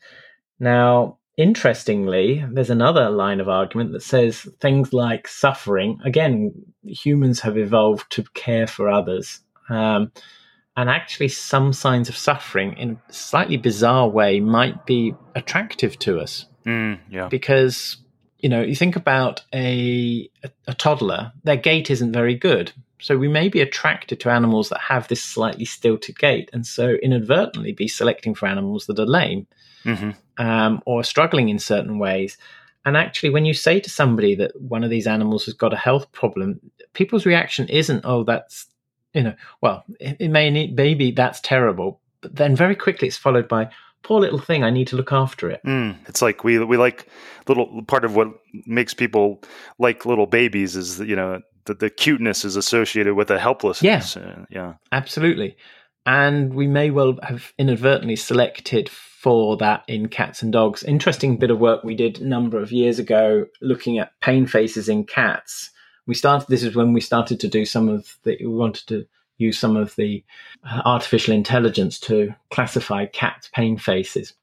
Now, interestingly, there's another line of argument that says things like suffering. Again, humans have evolved to care for others. Um, and actually some signs of suffering in a slightly bizarre way might be attractive to us. Mm, yeah. Because, you know, you think about a, a, a toddler, their gait isn't very good. So we may be attracted to animals that have this slightly stilted gait, and so inadvertently be selecting for animals that are lame mm-hmm. um, or struggling in certain ways. And actually, when you say to somebody that one of these animals has got a health problem, people's reaction isn't, oh, that's, you know, well, it, it may need, maybe that's terrible. But then very quickly it's followed by, poor little thing, I need to look after it. Mm, it's like we we like little, part of what makes people like little babies is, you know, that the cuteness is associated with a helplessness. Yeah, uh, yeah, absolutely. And we may well have inadvertently selected for that in cats and dogs. Interesting bit of work we did a number of years ago looking at pain faces in cats. We started, this is when we started to do some of the, we wanted to use some of the uh, artificial intelligence to classify cats' pain faces.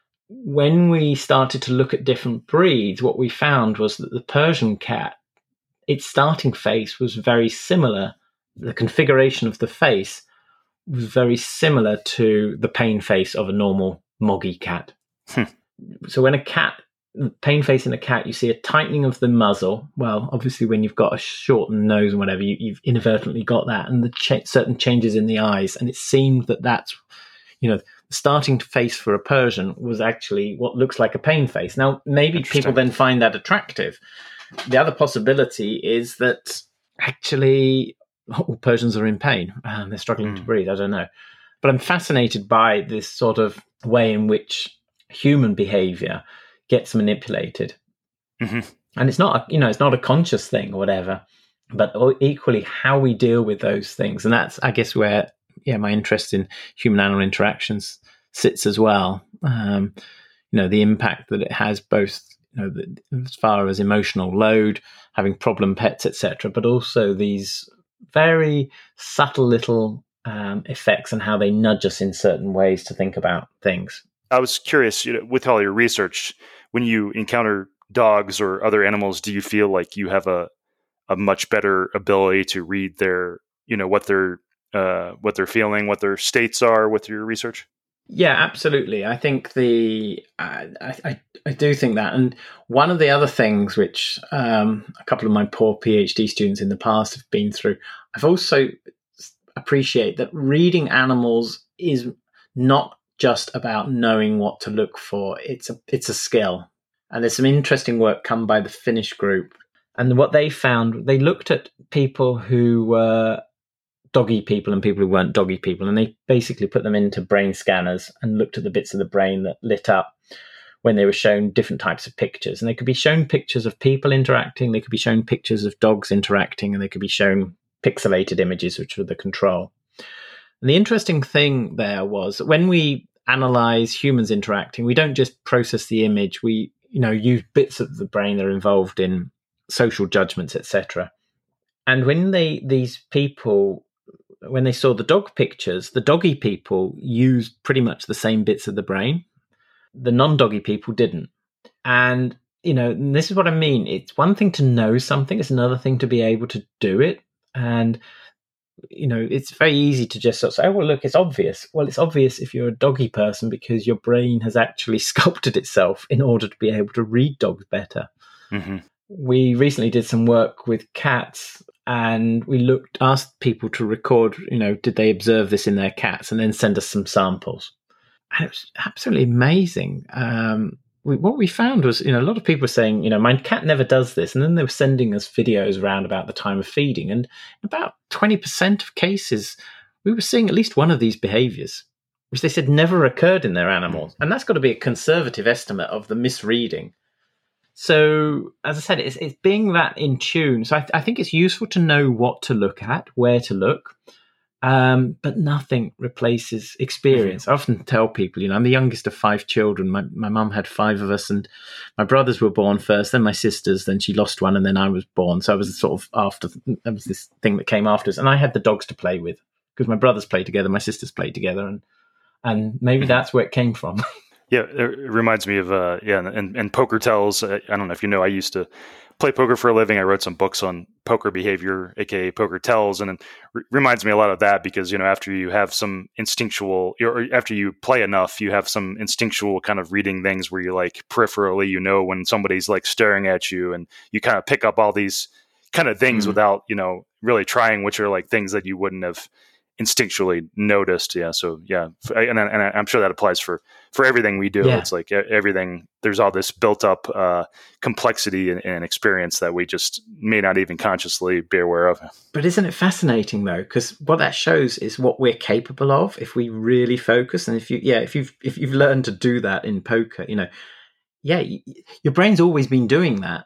When we started to look at different breeds, what we found was that the Persian cat, its starting face was very similar. The configuration of the face was very similar to the pain face of a normal moggy cat. Hmm. So when a cat, pain face in a cat, you see a tightening of the muzzle. Well, obviously when you've got a shortened nose and whatever, you, you've inadvertently got that, and the ch- certain changes in the eyes. And it seemed that that's, you know, the starting face for a Persian was actually what looks like a pain face. Now, maybe people then find that attractive. The other possibility is that actually all Persians are in pain and they're struggling mm. to breathe. I don't know. But I'm fascinated by this sort of way in which human behavior gets manipulated. Mm-hmm. And it's not, a, you know, it's not a conscious thing or whatever, but equally how we deal with those things. And that's, I guess, where, yeah, my interest in human-animal interactions sits as well. Um, you know, the impact that it has both, you know, the, as far as emotional load, having problem pets, et cetera, but also these very subtle little um, effects and how they nudge us in certain ways to think about things. I was curious, you know, with all your research, when you encounter dogs or other animals, do you feel like you have a, a much better ability to read their, you know, what they're, uh, what they're feeling, what their states are with your research? Yeah, absolutely. I think the I, I I do think that, and one of the other things which um, a couple of my poor PhD students in the past have been through, I've also appreciate that reading animals is not just about knowing what to look for. It's a it's a skill, and there's some interesting work come by the Finnish group, and what they found, they looked at people who were doggy people and people who weren't doggy people, and they basically put them into brain scanners and looked at the bits of the brain that lit up when they were shown different types of pictures. And they could be shown pictures of people interacting, they could be shown pictures of dogs interacting, and they could be shown pixelated images, which were the control. And the interesting thing there was that when we analyze humans interacting, we don't just process the image, we you know use bits of the brain that are involved in social judgments, et cetera. And when they these people when they saw the dog pictures, the doggy people used pretty much the same bits of the brain. The non-doggy people didn't. And, you know, and this is what I mean. It's one thing to know something. It's another thing to be able to do it. And, you know, it's very easy to just sort of say, oh, well, look, it's obvious. Well, it's obvious if you're a doggy person because your brain has actually sculpted itself in order to be able to read dogs better. Mm-hmm. We recently did some work with cats, and we looked, asked people to record, you know, did they observe this in their cats, and then send us some samples. And it was absolutely amazing. Um, we, what we found was, you know, a lot of people were saying, you know, my cat never does this. And then they were sending us videos around about the time of feeding. And about twenty percent of cases, we were seeing at least one of these behaviors, which they said never occurred in their animals. And that's got to be a conservative estimate of the misreading. So, as I said, it's, it's being that in tune. So I, th- I think it's useful to know what to look at, where to look, um, but nothing replaces experience. Mm-hmm. I often tell people, you know, I'm the youngest of five children. My my mum had five of us, and my brothers were born first, then my sisters, then she lost one, and then I was born. So I was sort of after, there was this thing that came after us, and I had the dogs to play with because my brothers played together, my sisters played together, and and maybe mm-hmm. that's where it came from. Yeah, it reminds me of, uh, yeah, and, and poker tells, I don't know if you know, I used to play poker for a living. I wrote some books on poker behavior, aka poker tells, and it re- reminds me a lot of that because, you know, after you have some instinctual, or after you play enough, you have some instinctual kind of reading things where you like peripherally, you know, when somebody's like staring at you, and you kind of pick up all these kind of things mm. without, you know, really trying, which are like things that you wouldn't have instinctually noticed. Yeah. So yeah. And, and I'm sure that applies for, for everything we do. Yeah. It's like everything, there's all this built up uh, complexity and, and experience that we just may not even consciously be aware of. But isn't it fascinating though? Because what that shows is what we're capable of if we really focus. And if you, yeah, if you've, if you've learned to do that in poker, you know, yeah, you, your brain's always been doing that.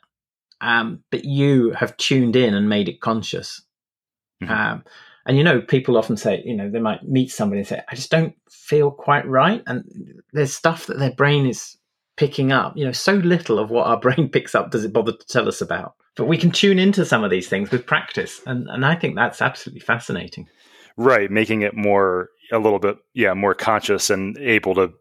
Um, but you have tuned in and made it conscious. Mm-hmm. Um, And, you know, people often say, you know, they might meet somebody and say, I just don't feel quite right. And there's stuff that their brain is picking up. You know, so little of what our brain picks up does it bother to tell us about. But we can tune into some of these things with practice. And, and I think that's absolutely fascinating. Right. Making it more, a little bit, yeah, more conscious and able to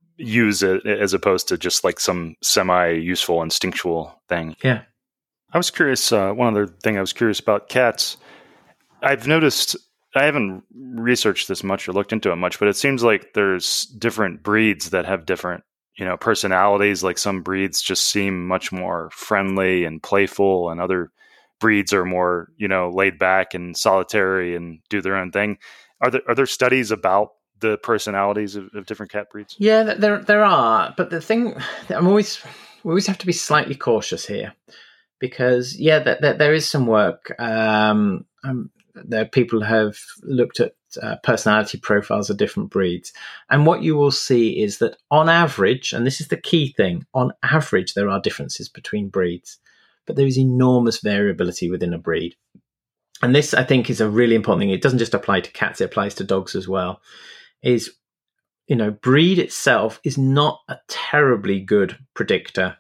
use it as opposed to just like some semi-useful instinctual thing. Yeah. I was curious, uh, one other thing I was curious about cats. I've noticed, I haven't researched this much or looked into it much, but it seems like there's different breeds that have different, you know, personalities. Like some breeds just seem much more friendly and playful, and other breeds are more, you know, laid back and solitary and do their own thing. Are there, are there studies about the personalities of, of different cat breeds? Yeah, there there are. But the thing, I'm always, we always have to be slightly cautious here because, yeah, that, that there is some work. Um, um, There people have looked at uh, personality profiles of different breeds. And what you will see is that on average, and this is the key thing, on average, there are differences between breeds, but there is enormous variability within a breed. And this, I think, is a really important thing. It doesn't just apply to cats, it applies to dogs as well, is, you know, breed itself is not a terribly good predictor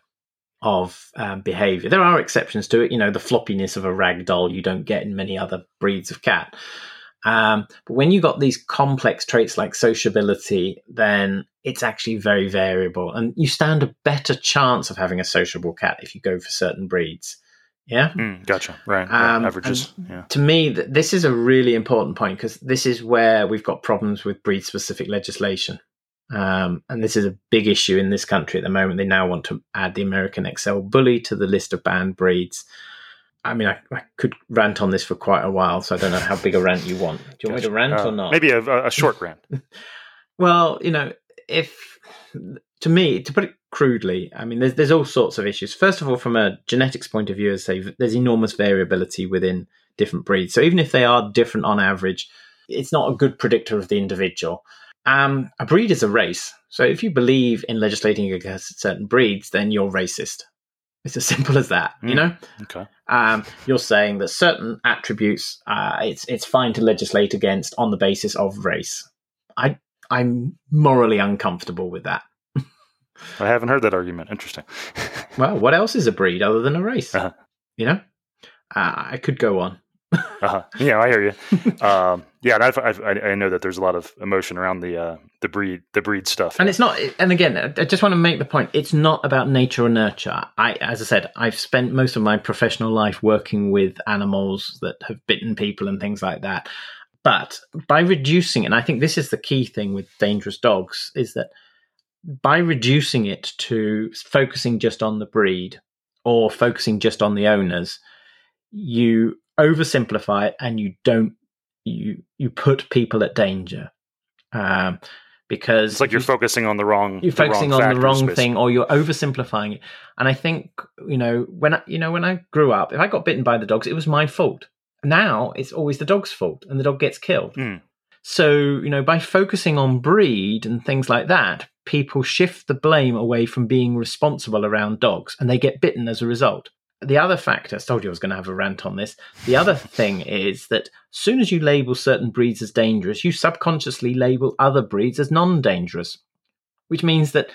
of um, behavior. There are exceptions to it. You know, the floppiness of a rag doll you don't get in many other breeds of cat. Um, but when you got these complex traits like sociability, then it's actually very variable, and you stand a better chance of having a sociable cat if you go for certain breeds. Yeah, mm, gotcha. Right, um, yeah. Averages. Yeah. To me, th- this is a really important point, because this is where we've got problems with breed-specific legislation, um, and this is a big issue in this country at the moment. They now want to add the American X L Bully to the list of banned breeds. I mean, I, I could rant on this for quite a while, so I don't know how big a rant you want. Do you gotcha. want me to rant uh, or not? Maybe a, a short rant. Well, you know, if to me, to put it crudely, I mean, there's there's all sorts of issues. First of all, from a genetics point of view, as I say, there's enormous variability within different breeds. So even if they are different on average, it's not a good predictor of the individual. Um, a breed is a race. So if you believe in legislating against certain breeds, then you're racist. It's as simple as that, mm, you know? Okay. Um, you're saying that certain attributes, uh, it's it's fine to legislate against on the basis of race. I, I'm morally uncomfortable with that. I haven't heard that argument. Interesting. Well, what else is a breed other than a race? Uh-huh. You know? Uh, I could go on. uh-huh. Yeah, I hear you. Um, yeah, and I've, I've, I know that there's a lot of emotion around the uh, the breed the breed stuff, and yeah. it's not. And again, I just want to make the point: it's not about nature or nurture. I, as I said, I've spent most of my professional life working with animals that have bitten people and things like that. But by reducing it, and I think this is the key thing with dangerous dogs, is that by reducing it to focusing just on the breed or focusing just on the owners, you oversimplify it, and you don't you you put people at danger, um, because it's like you're you, focusing on the wrong you're the focusing wrong on the wrong factors, thing, or you're oversimplifying it. And I think you know when I, you know when I grew up, if I got bitten by the dogs, it was my fault. Now it's always the dog's fault, and the dog gets killed. Mm. So you know by focusing on breed and things like that, people shift the blame away from being responsible around dogs, and they get bitten as a result. The other factor, I told you I was going to have a rant on this. The other thing is that as soon as you label certain breeds as dangerous, you subconsciously label other breeds as non-dangerous, which means that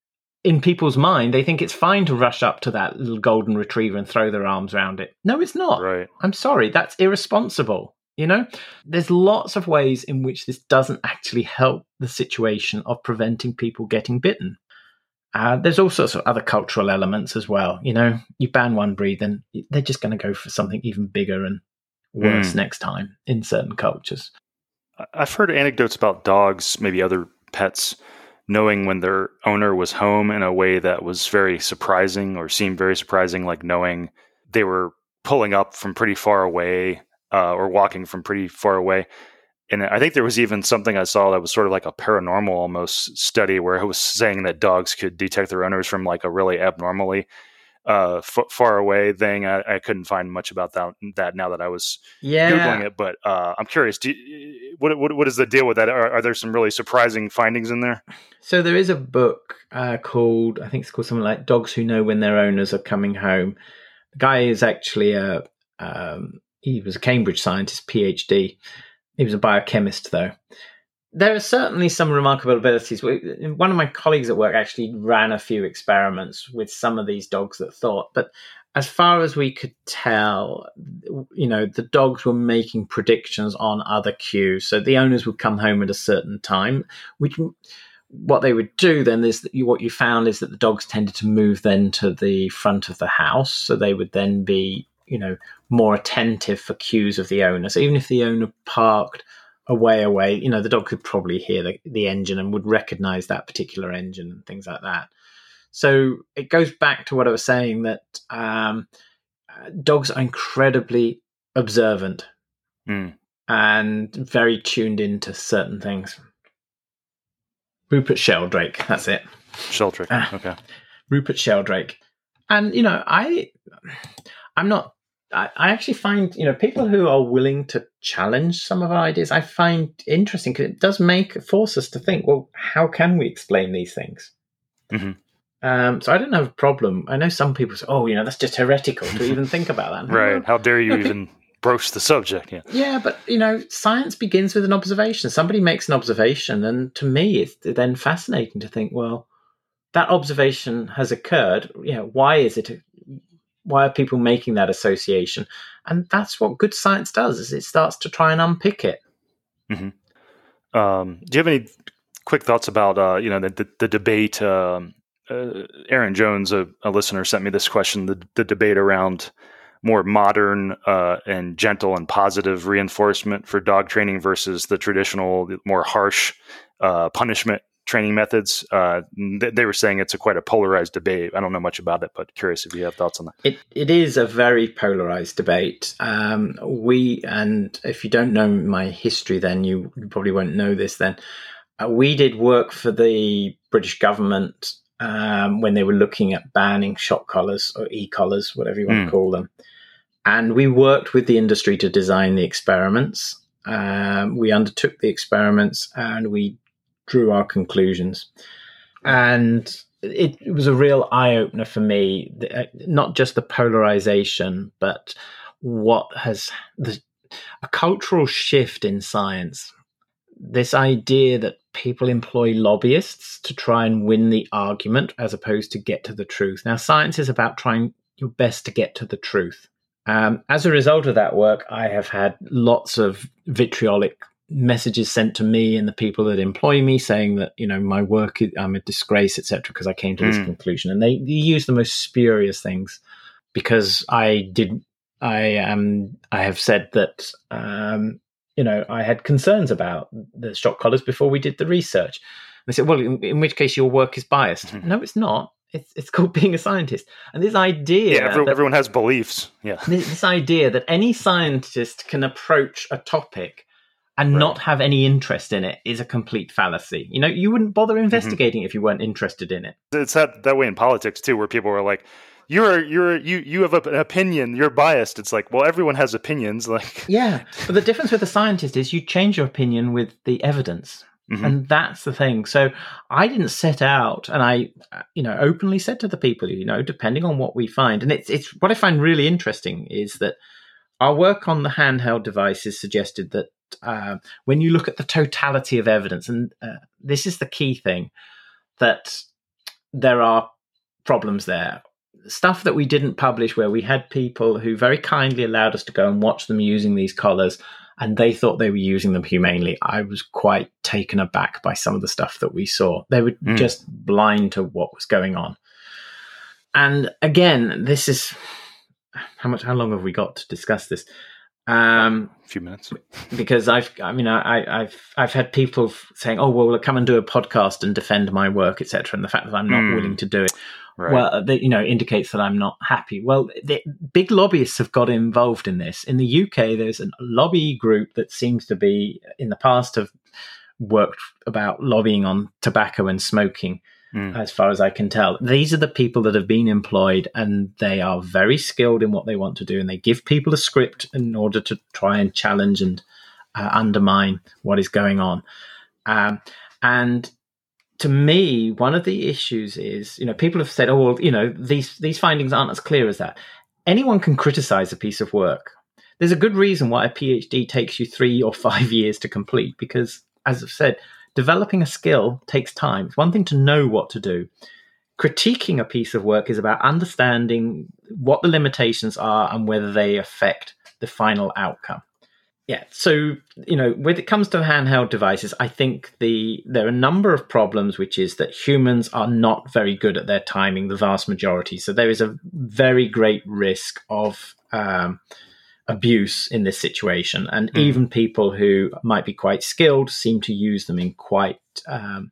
in people's mind, they think it's fine to rush up to that little golden retriever and throw their arms around it. No, it's not. Right. I'm sorry. That's irresponsible. You know, there's lots of ways in which this doesn't actually help the situation of preventing people getting bitten. Uh, there's all sorts of other cultural elements as well. You know, you ban one breed, then they're just going to go for something even bigger and worse mm. next time in certain cultures. I've heard anecdotes about dogs, maybe other pets, knowing when their owner was home in a way that was very surprising or seemed very surprising, like knowing they were pulling up from pretty far away uh, or walking from pretty far away. And I think there was even something I saw that was sort of like a paranormal almost study where it was saying that dogs could detect their owners from like a really abnormally uh, f- far away thing. I, I couldn't find much about that, that now that I was yeah. Googling it. But uh, I'm curious, do you, what, what what is the deal with that? Are, are there some really surprising findings in there? So there is a book uh, called, I think it's called something like Dogs Who Know When Their Owners Are Coming Home. The guy is actually a, um, he was a Cambridge scientist, PhD. He was a biochemist, though. There are certainly some remarkable abilities. One of my colleagues at work actually ran a few experiments with some of these dogs that thought, but as far as we could tell, you know, the dogs were making predictions on other cues. So the owners would come home at a certain time, which what they would do then is that you, what you found is that the dogs tended to move then to the front of the house. So they would then be, you know, more attentive for cues of the owner. So even if the owner parked away, away, you know, the dog could probably hear the, the engine and would recognize that particular engine and things like that. So it goes back to what I was saying, that um, dogs are incredibly observant mm. and very tuned into certain things. Rupert Sheldrake, that's it. Sheldrake, uh, okay. Rupert Sheldrake. And, you know, I, I'm not, I, I actually find, you know, people who are willing to challenge some of our ideas, I find interesting because it does make, force us to think, well, how can we explain these things? Mm-hmm. Um, so I don't have a problem. I know some people say, oh, you know, that's just heretical to even think about that. Right. Well, how dare you okay. even broach the subject? Yeah. Yeah, but, you know, science begins with an observation. Somebody makes an observation, and to me, it's then fascinating to think, well, that observation has occurred. You know, why is it? Why are people making that association? And that's what good science does, is it starts to try and unpick it. Mm-hmm. Um, do you have any quick thoughts about uh, you know the the, the debate? Um, uh, Aaron Jones, a, a listener, sent me this question: the the debate around more modern uh, and gentle and positive reinforcement for dog training versus the traditional, more harsh uh, punishment training methods. Uh, th- they were saying it's a quite a polarized debate. I don't know much about it, but curious if you have thoughts on that. It it is a very polarized debate. Um, we and if you don't know my history, then you probably won't know this. Then uh, we did work for the British government um, when they were looking at banning shock collars or e-collars, whatever you want mm. to call them. And we worked with the industry to design the experiments. Um, we undertook the experiments and we drew our conclusions. And it, it was a real eye-opener for me, not just the polarization, but what has the, a cultural shift in science. This idea that people employ lobbyists to try and win the argument as opposed to get to the truth. Now, science is about trying your best to get to the truth. Um, as a result of that work, I have had lots of vitriolic messages sent to me and the people that employ me saying that, you know, my work, is, I'm a disgrace, et cetera, because I came to this mm. conclusion. And they, they use the most spurious things because I did, I am, I have said that, um, you know, I had concerns about the shock collars before we did the research. And they said, well, in, in which case your work is biased. Mm-hmm. No, it's not. It's it's called being a scientist. And this idea... Yeah, everyone, that, everyone has beliefs. Yeah. This, this idea that any scientist can approach a topic and right. not have any interest in it is a complete fallacy. You know, you wouldn't bother investigating mm-hmm. if you weren't interested in it. It's that, that way in politics, too, where people are like, you're you're you you have an opinion, you're biased. It's like, well, everyone has opinions. Like, yeah, but the difference with a scientist is you change your opinion with the evidence. Mm-hmm. And that's the thing. So I didn't set out, and I, you know, openly said to the people, you know, depending on what we find, and it's it's what I find really interesting is that our work on the handheld devices suggested that uh, when you look at the totality of evidence, and uh, this is the key thing, that there are problems there. Stuff that we didn't publish where we had people who very kindly allowed us to go and watch them using these collars, and they thought they were using them humanely. I was quite taken aback by some of the stuff that we saw. They were mm. just blind to what was going on. And again, this is how much, how long have we got to discuss this? Um, a few minutes. Because I've, I mean, I, I've, I've had people saying, "Oh, well, come and do a podcast and defend my work, et cetera" And the fact that I'm not mm. willing to do it, right. well, that, you know, indicates that I'm not happy. Well, the big lobbyists have got involved in this. In the U K, there's a lobby group that seems to be, in the past, have worked about lobbying on tobacco and smoking. Mm. As far as I can tell, these are the people that have been employed, and they are very skilled in what they want to do, and they give people a script in order to try and challenge and uh, undermine what is going on. Um, and to me, one of the issues is, you know, people have said, "Oh, well, you know, these these findings aren't as clear as that." Anyone can criticize a piece of work. There's a good reason why a PhD takes you three or five years to complete, because, as I've said, developing a skill takes time. It's one thing to know what to do. Critiquing a piece of work is about understanding what the limitations are and whether they affect the final outcome. Yeah, so, you know, when it comes to handheld devices, I think the there are a number of problems, which is that humans are not very good at their timing, the vast majority. So there is a very great risk of um, abuse in this situation, and mm. even people who might be quite skilled seem to use them in quite um,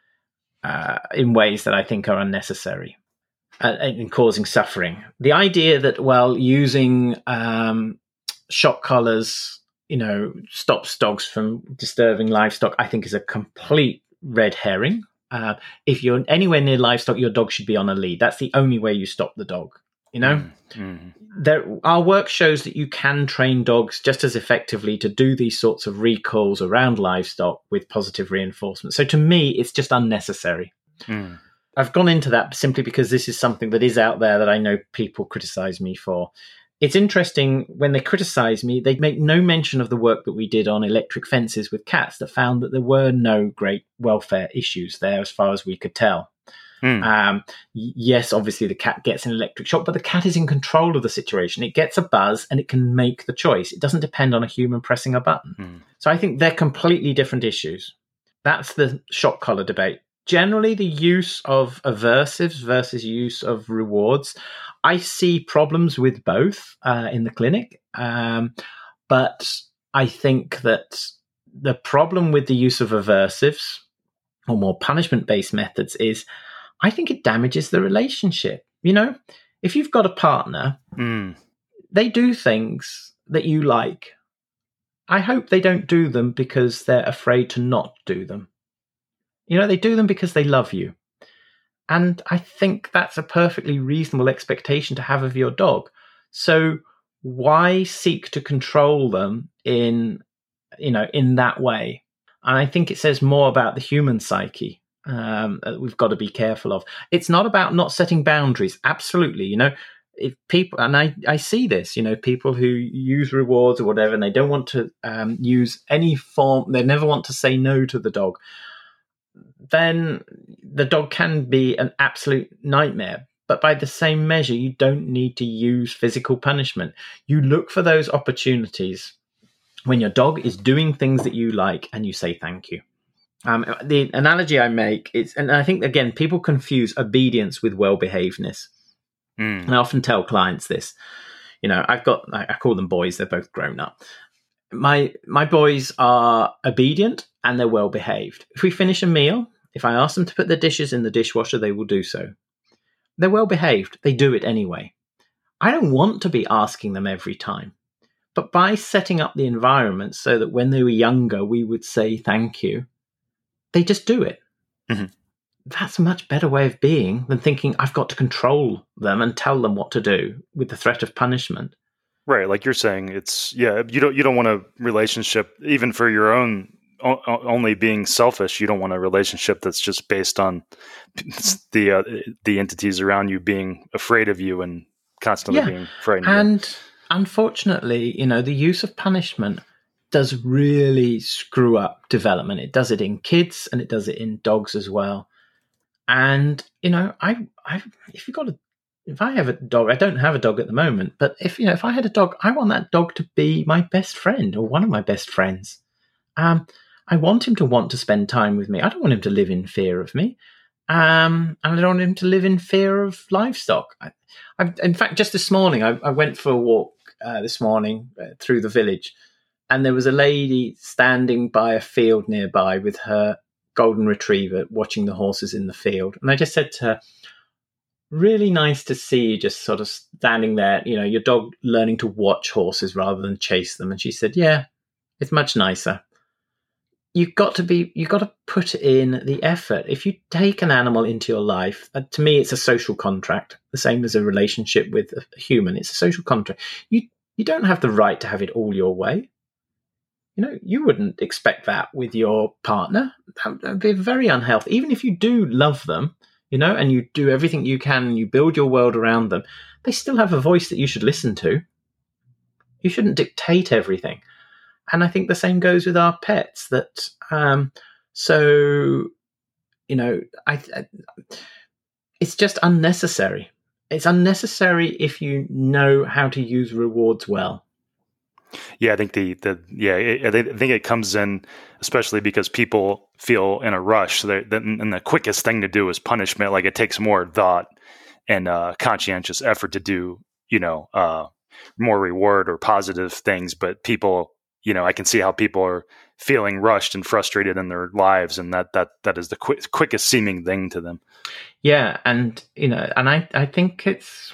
uh, in ways that I think are unnecessary uh, in causing suffering. The idea that, well, using um, shock collars, you know, stops dogs from disturbing livestock, I think is a complete red herring. Uh, if you're anywhere near livestock, your dog should be on a lead. That's the only way you stop the dog. You know, mm-hmm. there, our work shows that you can train dogs just as effectively to do these sorts of recalls around livestock with positive reinforcement. So to me, it's just unnecessary. Mm. I've gone into that simply because this is something that is out there that I know people criticize me for. It's interesting, when they criticize me, they make no mention of the work that we did on electric fences with cats that found that there were no great welfare issues there as far as we could tell. Mm. Um, yes, obviously the cat gets an electric shock, but the cat is in control of the situation. It gets a buzz and it can make the choice. It doesn't depend on a human pressing a button. Mm. So I think they're completely different issues. That's the shock collar debate. Generally, the use of aversives versus use of rewards, I see problems with both uh, in the clinic. Um, but I think that the problem with the use of aversives or more punishment-based methods is I think it damages the relationship. You know, if you've got a partner, Mm. they do things that you like. I hope they don't do them because they're afraid to not do them. You know, they do them because they love you. And I think that's a perfectly reasonable expectation to have of your dog. So why seek to control them in, you know, in that way? And I think it says more about the human psyche. Um, that we've got to be careful of. It's not about not setting boundaries. Absolutely. You know, if people, and I, I see this, you know, people who use rewards or whatever, and they don't want to um, use any form, they never want to say no to the dog, then the dog can be an absolute nightmare. But by the same measure, you don't need to use physical punishment. You look for those opportunities when your dog is doing things that you like and you say thank you. Um, the analogy I make is, and I think, again, people confuse obedience with well-behavedness. Mm. And I often tell clients this. You know, I've got, I call them boys, they're both grown up. My my boys are obedient and they're well-behaved. If we finish a meal, if I ask them to put the dishes in the dishwasher, they will do so. They're well-behaved. They do it anyway. I don't want to be asking them every time. But by setting up the environment so that when they were younger, we would say thank you, they just do it. Mm-hmm. That's a much better way of being than thinking I've got to control them and tell them what to do with the threat of punishment. Right, like you're saying, it's yeah. You don't you don't want a relationship, even for your own o- only being selfish. You don't want a relationship that's just based on the uh, the entities around you being afraid of you and constantly Yeah. being frightened. And unfortunately, you know, the use of punishment does really screw up development. It does it in kids and it does it in dogs as well. And, you know, I, I, if you've got a, if I have a dog, I don't have a dog at the moment, but if, you know, if I had a dog, I want that dog to be my best friend or one of my best friends. Um, I want him to want to spend time with me. I don't want him to live in fear of me. Um, and I don't want him to live in fear of livestock. I, I, in fact, just this morning, I, I went for a walk uh, this morning uh, through the village. And there was a lady standing by a field nearby with her golden retriever watching the horses in the field. And I just said to her, really nice to see you just sort of standing there, you know, your dog learning to watch horses rather than chase them. And she said, yeah, it's much nicer. You've got to be, you've got to put in the effort. If you take an animal into your life, uh, to me, it's a social contract, the same as a relationship with a human. It's a social contract. You, you don't have the right to have it all your way. You know, you wouldn't expect that with your partner. That would be very unhealthy. Even if you do love them, you know, and you do everything you can and you build your world around them, they still have a voice that you should listen to. You shouldn't dictate everything. And I think the same goes with our pets. That um, so, you know, I, I it's just unnecessary. It's unnecessary if you know how to use rewards well. Yeah, I think the the yeah, I think it comes in especially because people feel in a rush. So and the quickest thing to do is punishment. Like it takes more thought and uh, conscientious effort to do, you know, uh, more reward or positive things. But people, you know, I can see how people are feeling rushed and frustrated in their lives, and that that that is the quick, quickest seeming thing to them. Yeah, and you know, and I I think it's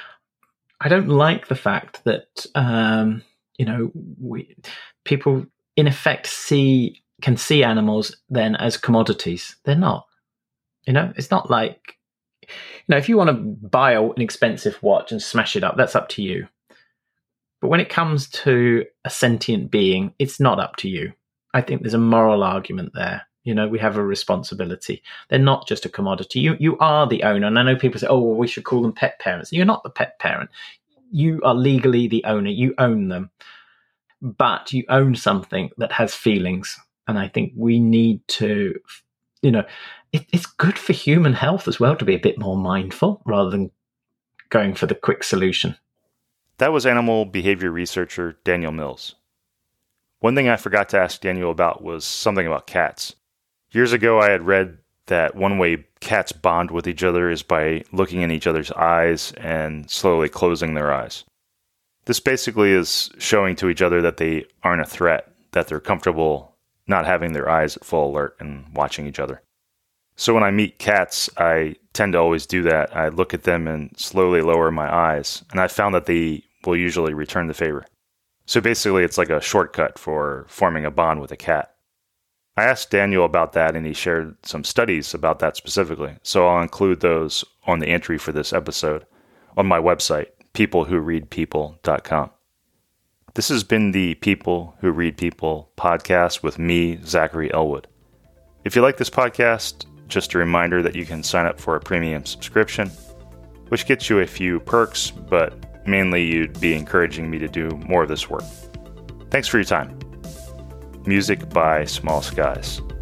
I don't like the fact that. Um, You know, we, people in effect see can see animals then as commodities. They're not. You know, it's not like, you know, if you want to buy an expensive watch and smash it up, that's up to you. But when it comes to a sentient being, it's not up to you. I think there's a moral argument there. You know, we have a responsibility. They're not just a commodity. You you are the owner. And I know people say, oh, well, we should call them pet parents. You're not the pet parent. You are legally the owner. You own them. But you own something that has feelings. And I think we need to, you know, it, it's good for human health as well to be a bit more mindful rather than going for the quick solution. That was animal behavior researcher Daniel Mills. One thing I forgot to ask Daniel about was something about cats. Years ago, I had read that one way cats bond with each other is by looking in each other's eyes and slowly closing their eyes. This basically is showing to each other that they aren't a threat, that they're comfortable not having their eyes at full alert and watching each other. So when I meet cats, I tend to always do that. I look at them and slowly lower my eyes, and I found that they will usually return the favor. So basically, it's like a shortcut for forming a bond with a cat. I asked Daniel about that, and he shared some studies about that specifically. So I'll include those on the entry for this episode on my website, people who read people dot com. This has been the People Who Read People podcast with me, Zachary Elwood. If you like this podcast, just a reminder that you can sign up for a premium subscription, which gets you a few perks, but mainly you'd be encouraging me to do more of this work. Thanks for your time. Music by Small Skies.